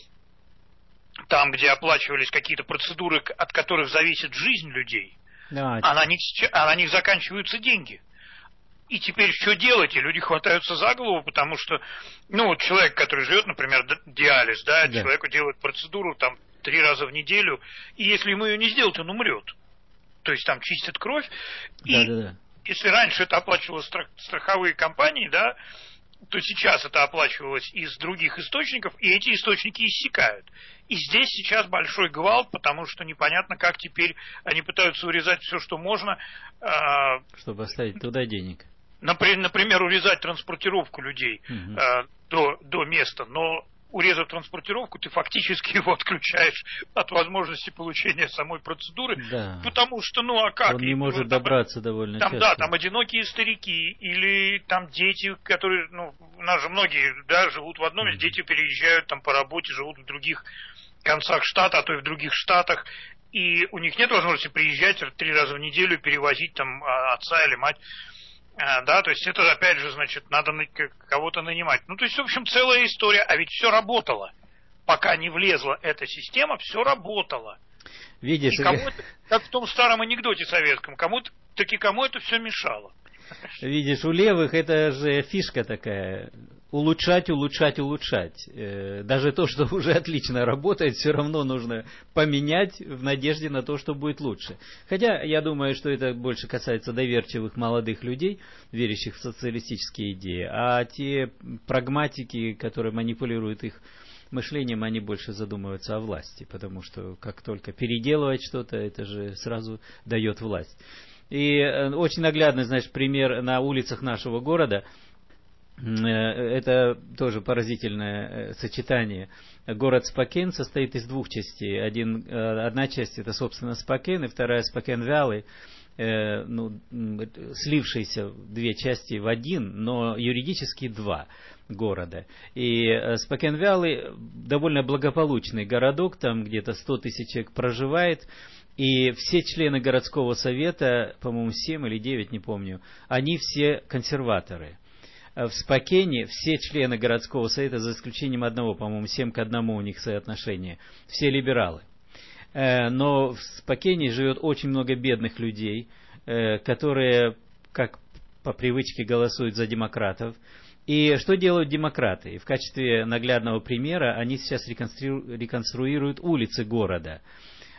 там, где оплачивались какие-то процедуры, от которых зависит жизнь людей, да. а, на них, а на них заканчиваются деньги. И теперь что делать? И люди хватаются за голову, потому что, ну, вот человек, который живет, например, диализ, да, да, человеку делают процедуру там три раза в неделю, и если ему ее не сделать, он умрет. То есть там чистят кровь. Да, и да, да. Если раньше это оплачивало страх, страховые компании, да, то сейчас это оплачивалось из других источников, и эти источники иссякают. И здесь сейчас большой гвалт, потому что непонятно, как теперь они пытаются урезать все, что можно. Чтобы оставить туда денег. Например, урезать транспортировку людей угу. э, до, до места, но урезав транспортировку, ты фактически его отключаешь от возможности получения самой процедуры, да. потому что, ну а как? Он не может ну, добраться там, довольно там, часто. Да, там одинокие старики или там дети, которые, ну, у нас же многие, да, живут в одном месте, угу. дети переезжают там по работе, живут в других концах штата, а то и в других штатах, и у них нет возможности приезжать три раза в неделю, перевозить там отца или мать. Да, то есть это, опять же, значит, надо кого-то нанимать. Ну, то есть, в общем, целая история, а ведь все работало. Пока не влезла эта система, все работало. Видишь, и кому это, как в том старом анекдоте советском, кому-то, таки кому это все мешало. Видишь, у левых это же фишка такая. Улучшать, улучшать, улучшать. Даже то, что уже отлично работает, все равно нужно поменять в надежде на то, что будет лучше. Хотя я думаю, что это больше касается доверчивых молодых людей, верящих в социалистические идеи. А те прагматики, которые манипулируют их мышлением, они больше задумываются о власти. Потому что как только переделывать что-то, это же сразу дает власть. И очень наглядный, знаешь, пример на улицах нашего города. Это тоже поразительное сочетание. Город Спокен состоит из двух частей. Один, одна часть это, собственно, Спокен, и вторая Спокен-Вэлли, ну, слившиеся две части в один, но юридически два города. И Спокен-Вэлли довольно благополучный городок, там где-то сто тысяч человек проживает. И все члены городского совета, по-моему, семь или девять, не помню, они все консерваторы. В Спокене все члены городского совета, за исключением одного, по-моему, семь к одному у них соотношение, все либералы. Но в Спокене живет очень много бедных людей, которые, как по привычке, голосуют за демократов. И что делают демократы? В качестве наглядного примера они сейчас реконструируют улицы города.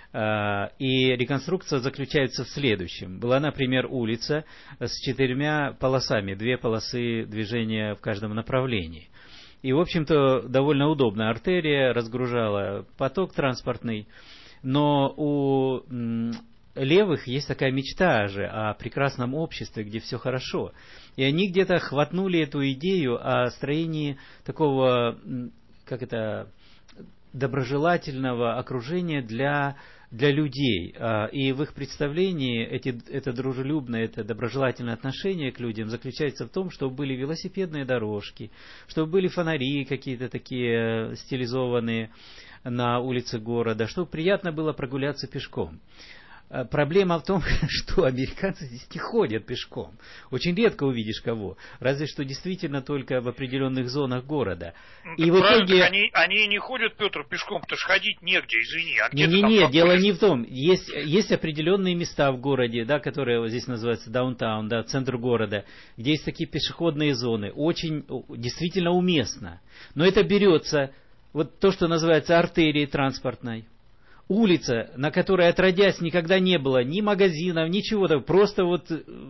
И реконструкция заключается в следующем. Была, например, улица с четырьмя полосами, две полосы движения в каждом направлении. И, в общем-то, довольно удобная артерия, разгружала поток транспортный. Но у левых есть такая мечта же о прекрасном обществе, где все хорошо. И они где-то хватнули эту идею о строении такого, как это, доброжелательного окружения для, для людей. И в их представлении эти, это дружелюбное, это доброжелательное отношение к людям заключается в том, чтобы были велосипедные дорожки, чтобы были фонари какие-то такие стилизованные на улице города, чтобы приятно было прогуляться пешком. Проблема в том, что американцы здесь не ходят пешком. Очень редко увидишь кого. Разве что действительно только в определенных зонах города. Ну, и в итоге... они, они не ходят, Петр, пешком, потому что ходить негде, извини. А где не, не, не, дело не в том. Есть, есть определенные места в городе, да, которые вот здесь называются даунтаун, да, центр города, где есть такие пешеходные зоны. Очень, действительно уместно. Но это берется, вот то, что называется артерией транспортной. Улица, на которой отродясь никогда не было ни магазинов, ничего, просто вот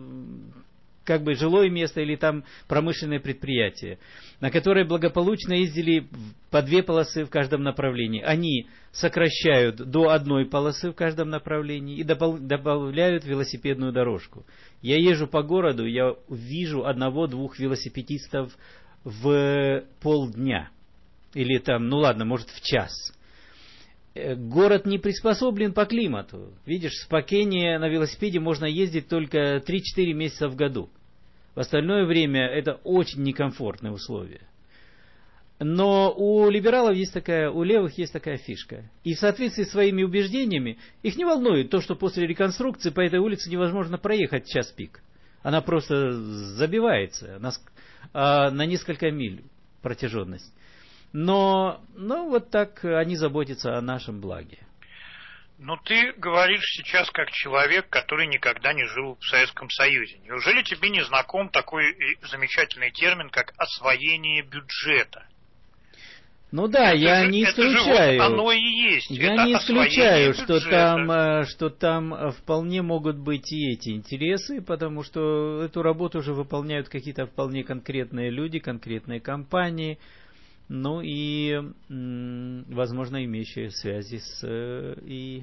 как бы жилое место или там промышленное предприятие, на которой благополучно ездили по две полосы в каждом направлении. Они сокращают до одной полосы в каждом направлении и добавляют велосипедную дорожку. Я езжу по городу, я вижу одного-двух велосипедистов в полдня. Или там, ну ладно, может в час. Город не приспособлен по климату. Видишь, в Спокене на велосипеде можно ездить только три-четыре месяца в году. В остальное время это очень некомфортные условия. Но у либералов есть такая, у левых есть такая фишка. И в соответствии с своими убеждениями, их не волнует то, что после реконструкции по этой улице невозможно проехать в час пик. Она просто забивается на, на несколько миль протяженность. Но, ну, вот так они заботятся о нашем благе. Ну, ты говоришь сейчас как человек, который никогда не жил в Советском Союзе. Неужели тебе не знаком такой замечательный термин, как освоение бюджета? Ну да, это я же, не исключаю. Это же вот оно и есть. Я это не исключаю, что бюджета. там, что там вполне могут быть и эти интересы, потому что эту работу уже выполняют какие-то вполне конкретные люди, конкретные компании. Ну и, возможно, имеющие связи с, и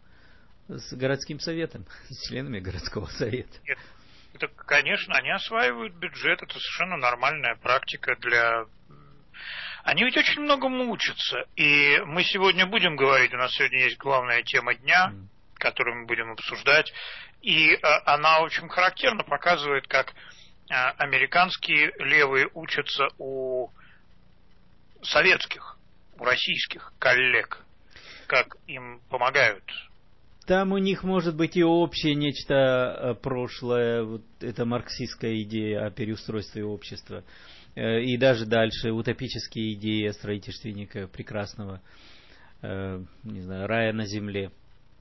с городским советом, с членами городского совета. Нет, это, конечно, они осваивают бюджет, это совершенно нормальная практика для... Они ведь очень многому учатся, и мы сегодня будем говорить, у нас сегодня есть главная тема дня, mm. которую мы будем обсуждать, и она очень характерно показывает, как американские левые учатся у... советских, у российских коллег, как им помогают. Там у них может быть и общее нечто прошлое, вот эта марксистская идея о переустройстве общества, и даже дальше утопические идеи о строительстве некого прекрасного, не знаю, рая на земле.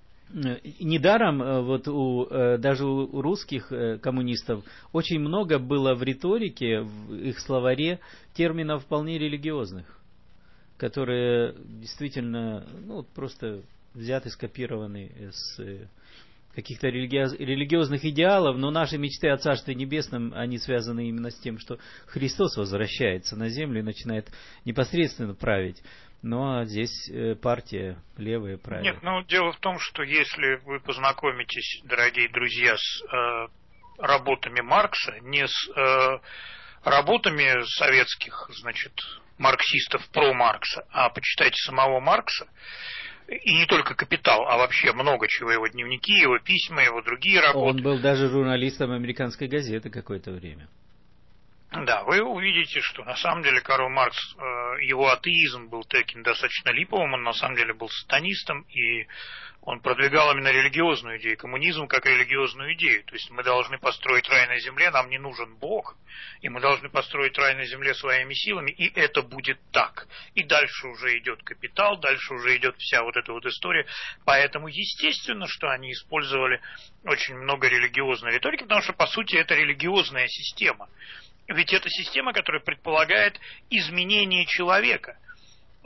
Недаром вот у, даже у русских коммунистов очень много было в риторике, в их словаре терминов вполне религиозных, которые действительно ну, просто взяты, скопированы с каких-то религи- религиозных идеалов, но наши мечты о Царстве Небесном, они связаны именно с тем, что Христос возвращается на землю и начинает непосредственно править. Но здесь партия левая правит. Нет, ну дело в том, что если вы познакомитесь, дорогие друзья, с э, работами Маркса, не с э, работами советских, значит, марксистов про Маркса, а почитайте самого Маркса, и не только «Капитал», а вообще много чего, его дневники, его письма, его другие работы. Он был даже журналистом американской газеты какое-то время. Да, вы увидите, что на самом деле Карл Маркс, его атеизм был таким достаточно липовым, он на самом деле был сатанистом, и он продвигал именно религиозную идею, коммунизм как религиозную идею. То есть мы должны построить рай на земле, нам не нужен Бог, и мы должны построить рай на земле своими силами, и это будет так. И дальше уже идет «Капитал», дальше уже идет вся вот эта вот история. Поэтому естественно, что они использовали очень много религиозной риторики, потому что, по сути, это религиозная система. Ведь это система, которая предполагает изменение человека.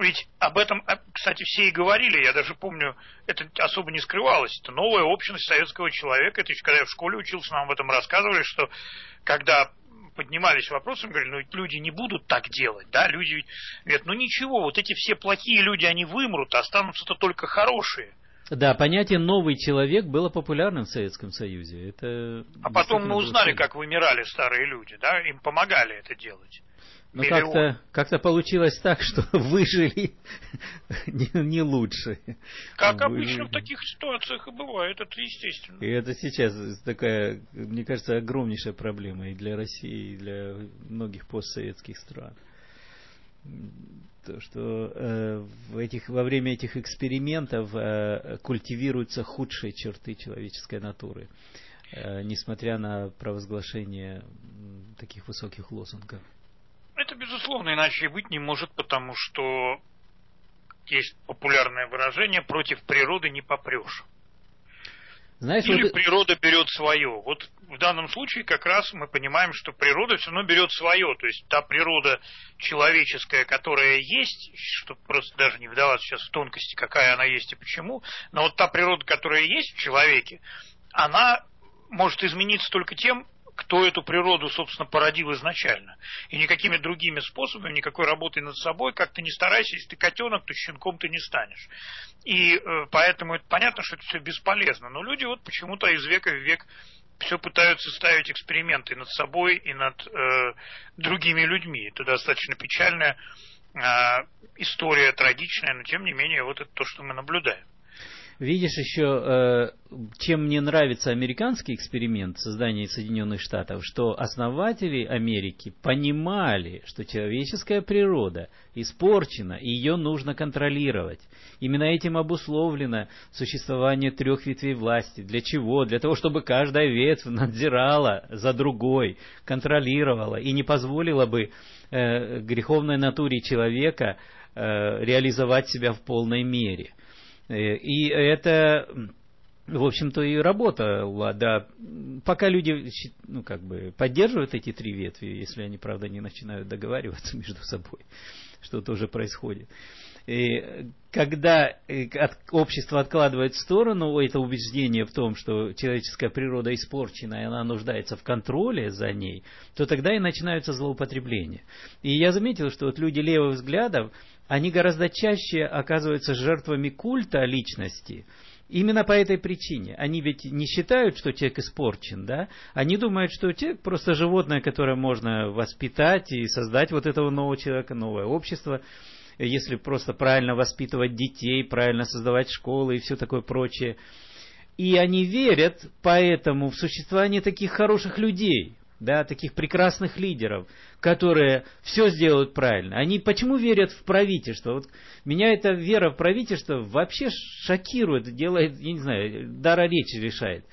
Ведь об этом, кстати, все и говорили, я даже помню, это особо не скрывалось, это новая общность советского человека, это еще когда я в школе учился, нам об этом рассказывали, что когда поднимались вопросы, говорили, ну ведь люди не будут так делать, да, люди говорят, ну ничего, вот эти все плохие люди, они вымрут, а останутся-то только хорошие. Да, понятие «новый человек» было популярным в Советском Союзе. Это а потом мы узнали, как вымирали старые люди, да, им помогали это делать. Но как-то, как-то получилось так, что выжили не, не лучше. Как выжили. Обычно в таких ситуациях и бывает, это естественно. И это сейчас такая, мне кажется, огромнейшая проблема и для России, и для многих постсоветских стран. То, что э, в этих, во время этих экспериментов э, культивируются худшие черты человеческой натуры, э, несмотря на провозглашение таких высоких лозунгов. Это, безусловно, иначе и быть не может, потому что есть популярное выражение «против природы не попрешь». Знаешь, Или вот... природа берет свое. Вот в данном случае как раз мы понимаем, что природа все равно берет свое. То есть та природа человеческая, которая есть, чтобы просто даже не вдаваться сейчас в тонкости, какая она есть и почему, но вот та природа, которая есть в человеке, она может измениться только тем, кто эту природу, собственно, породил изначально. И никакими другими способами, никакой работой над собой, как ты ни старайся, если ты котенок, то щенком ты не станешь. И э, поэтому это понятно, что это все бесполезно. Но люди вот почему-то из века в век все пытаются ставить эксперименты над собой и над э, другими людьми. Это достаточно печальная э, история, трагичная, но тем не менее вот это то, что мы наблюдаем. Видишь еще, чем мне нравится американский эксперимент создания Соединенных Штатов, что основатели Америки понимали, что человеческая природа испорчена, и ее нужно контролировать. Именно этим обусловлено существование трех ветвей власти. Для чего? Для того, чтобы каждая ветвь надзирала за другой, контролировала и не позволила бы э, греховной натуре человека э, реализовать себя в полной мере. И это, в общем-то, и работало, да. Пока люди, ну, как бы, поддерживают эти три ветви, если они, правда, не начинают договариваться между собой, что тоже происходит. И когда общество откладывает в сторону это убеждение в том, что человеческая природа испорчена, и она нуждается в контроле за ней, то тогда и начинаются злоупотребления. И я заметил, что вот люди левых взглядов, они гораздо чаще оказываются жертвами культа личности. Именно по этой причине. Они ведь не считают, что человек испорчен, да? Они думают, что человек просто животное, которое можно воспитать и создать вот этого нового человека, новое общество. Если просто правильно воспитывать детей, правильно создавать школы и все такое прочее. И они верят поэтому в существование таких хороших людей, да, таких прекрасных лидеров, которые все сделают правильно. Они почему верят в правительство? Вот меня эта вера в правительство вообще шокирует, делает, я не знаю, дара речи лишает.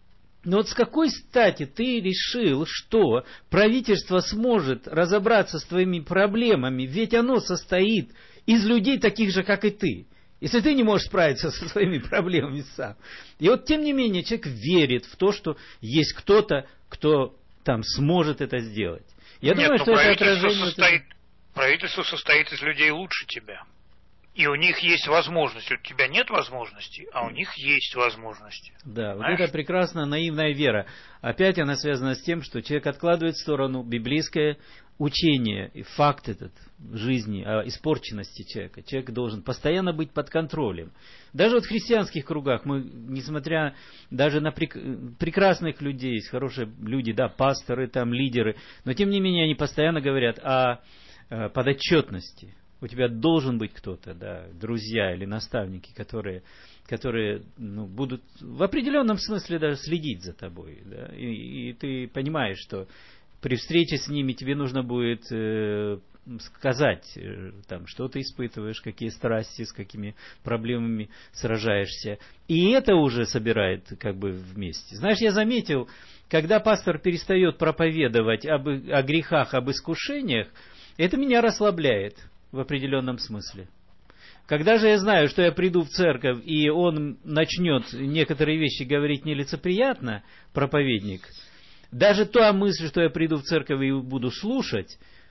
Но вот с какой стати ты решил, что правительство сможет разобраться с твоими проблемами, ведь оно состоит из людей таких же, как и ты. Если ты не можешь справиться со своими проблемами сам. И вот тем не менее человек верит в то, что есть кто-то, кто там сможет это сделать. Я Нет, думаю, что это отражение... Состоит, правительство состоит из людей лучше тебя. И у них есть возможность. У тебя нет возможности, а у них есть возможности. Да, Знаешь? вот это прекрасная наивная вера. Опять она связана с тем, что человек откладывает в сторону библейское учение и факт этот жизни, о испорченности человека. Человек должен постоянно быть под контролем. Даже вот в христианских кругах, мы, несмотря даже на прек... прекрасных людей, есть хорошие люди, да, пасторы, там, лидеры, но тем не менее они постоянно говорят о, о подотчетности. У тебя должен быть кто-то, да, друзья или наставники, которые, которые ну, будут в определенном смысле даже следить за тобой. Да, и, и ты понимаешь, что при встрече с ними тебе нужно будет э, сказать, э, там, что ты испытываешь, какие страсти, с какими проблемами сражаешься. И это уже собирает как бы вместе. Знаешь, я заметил, когда пастор перестает проповедовать об, о грехах, об искушениях, это меня расслабляет. В определенном смысле. Когда же я знаю, что я приду в церковь, и он начнет некоторые вещи говорить нелицеприятно, проповедник, даже та мысль, что я приду в церковь и буду слушать,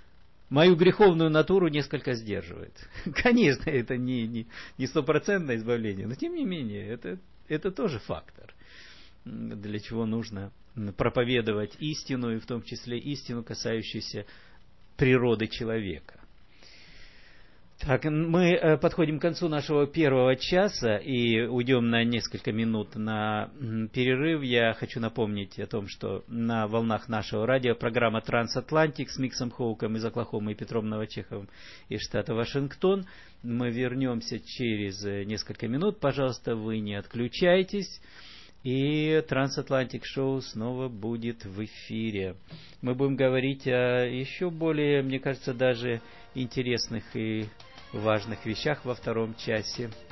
мою греховную натуру несколько сдерживает. Конечно, это не, не, не стопроцентное избавление, но тем не менее, это, это тоже фактор, для чего нужно проповедовать истину, и в том числе истину, касающуюся природы человека. Так, мы подходим к концу нашего первого часа и уйдем на несколько минут на перерыв. Я хочу напомнить о том, что на волнах нашего радио программа «Трансатлантик» с Миксом Хоуком из Оклахомы и Петром Новочеховым из штата Вашингтон. Мы вернемся через несколько минут. Пожалуйста, вы не отключайтесь. И Трансатлантик Шоу снова будет в эфире. Мы будем говорить о еще более, мне кажется, даже интересных и важных вещах во втором часе.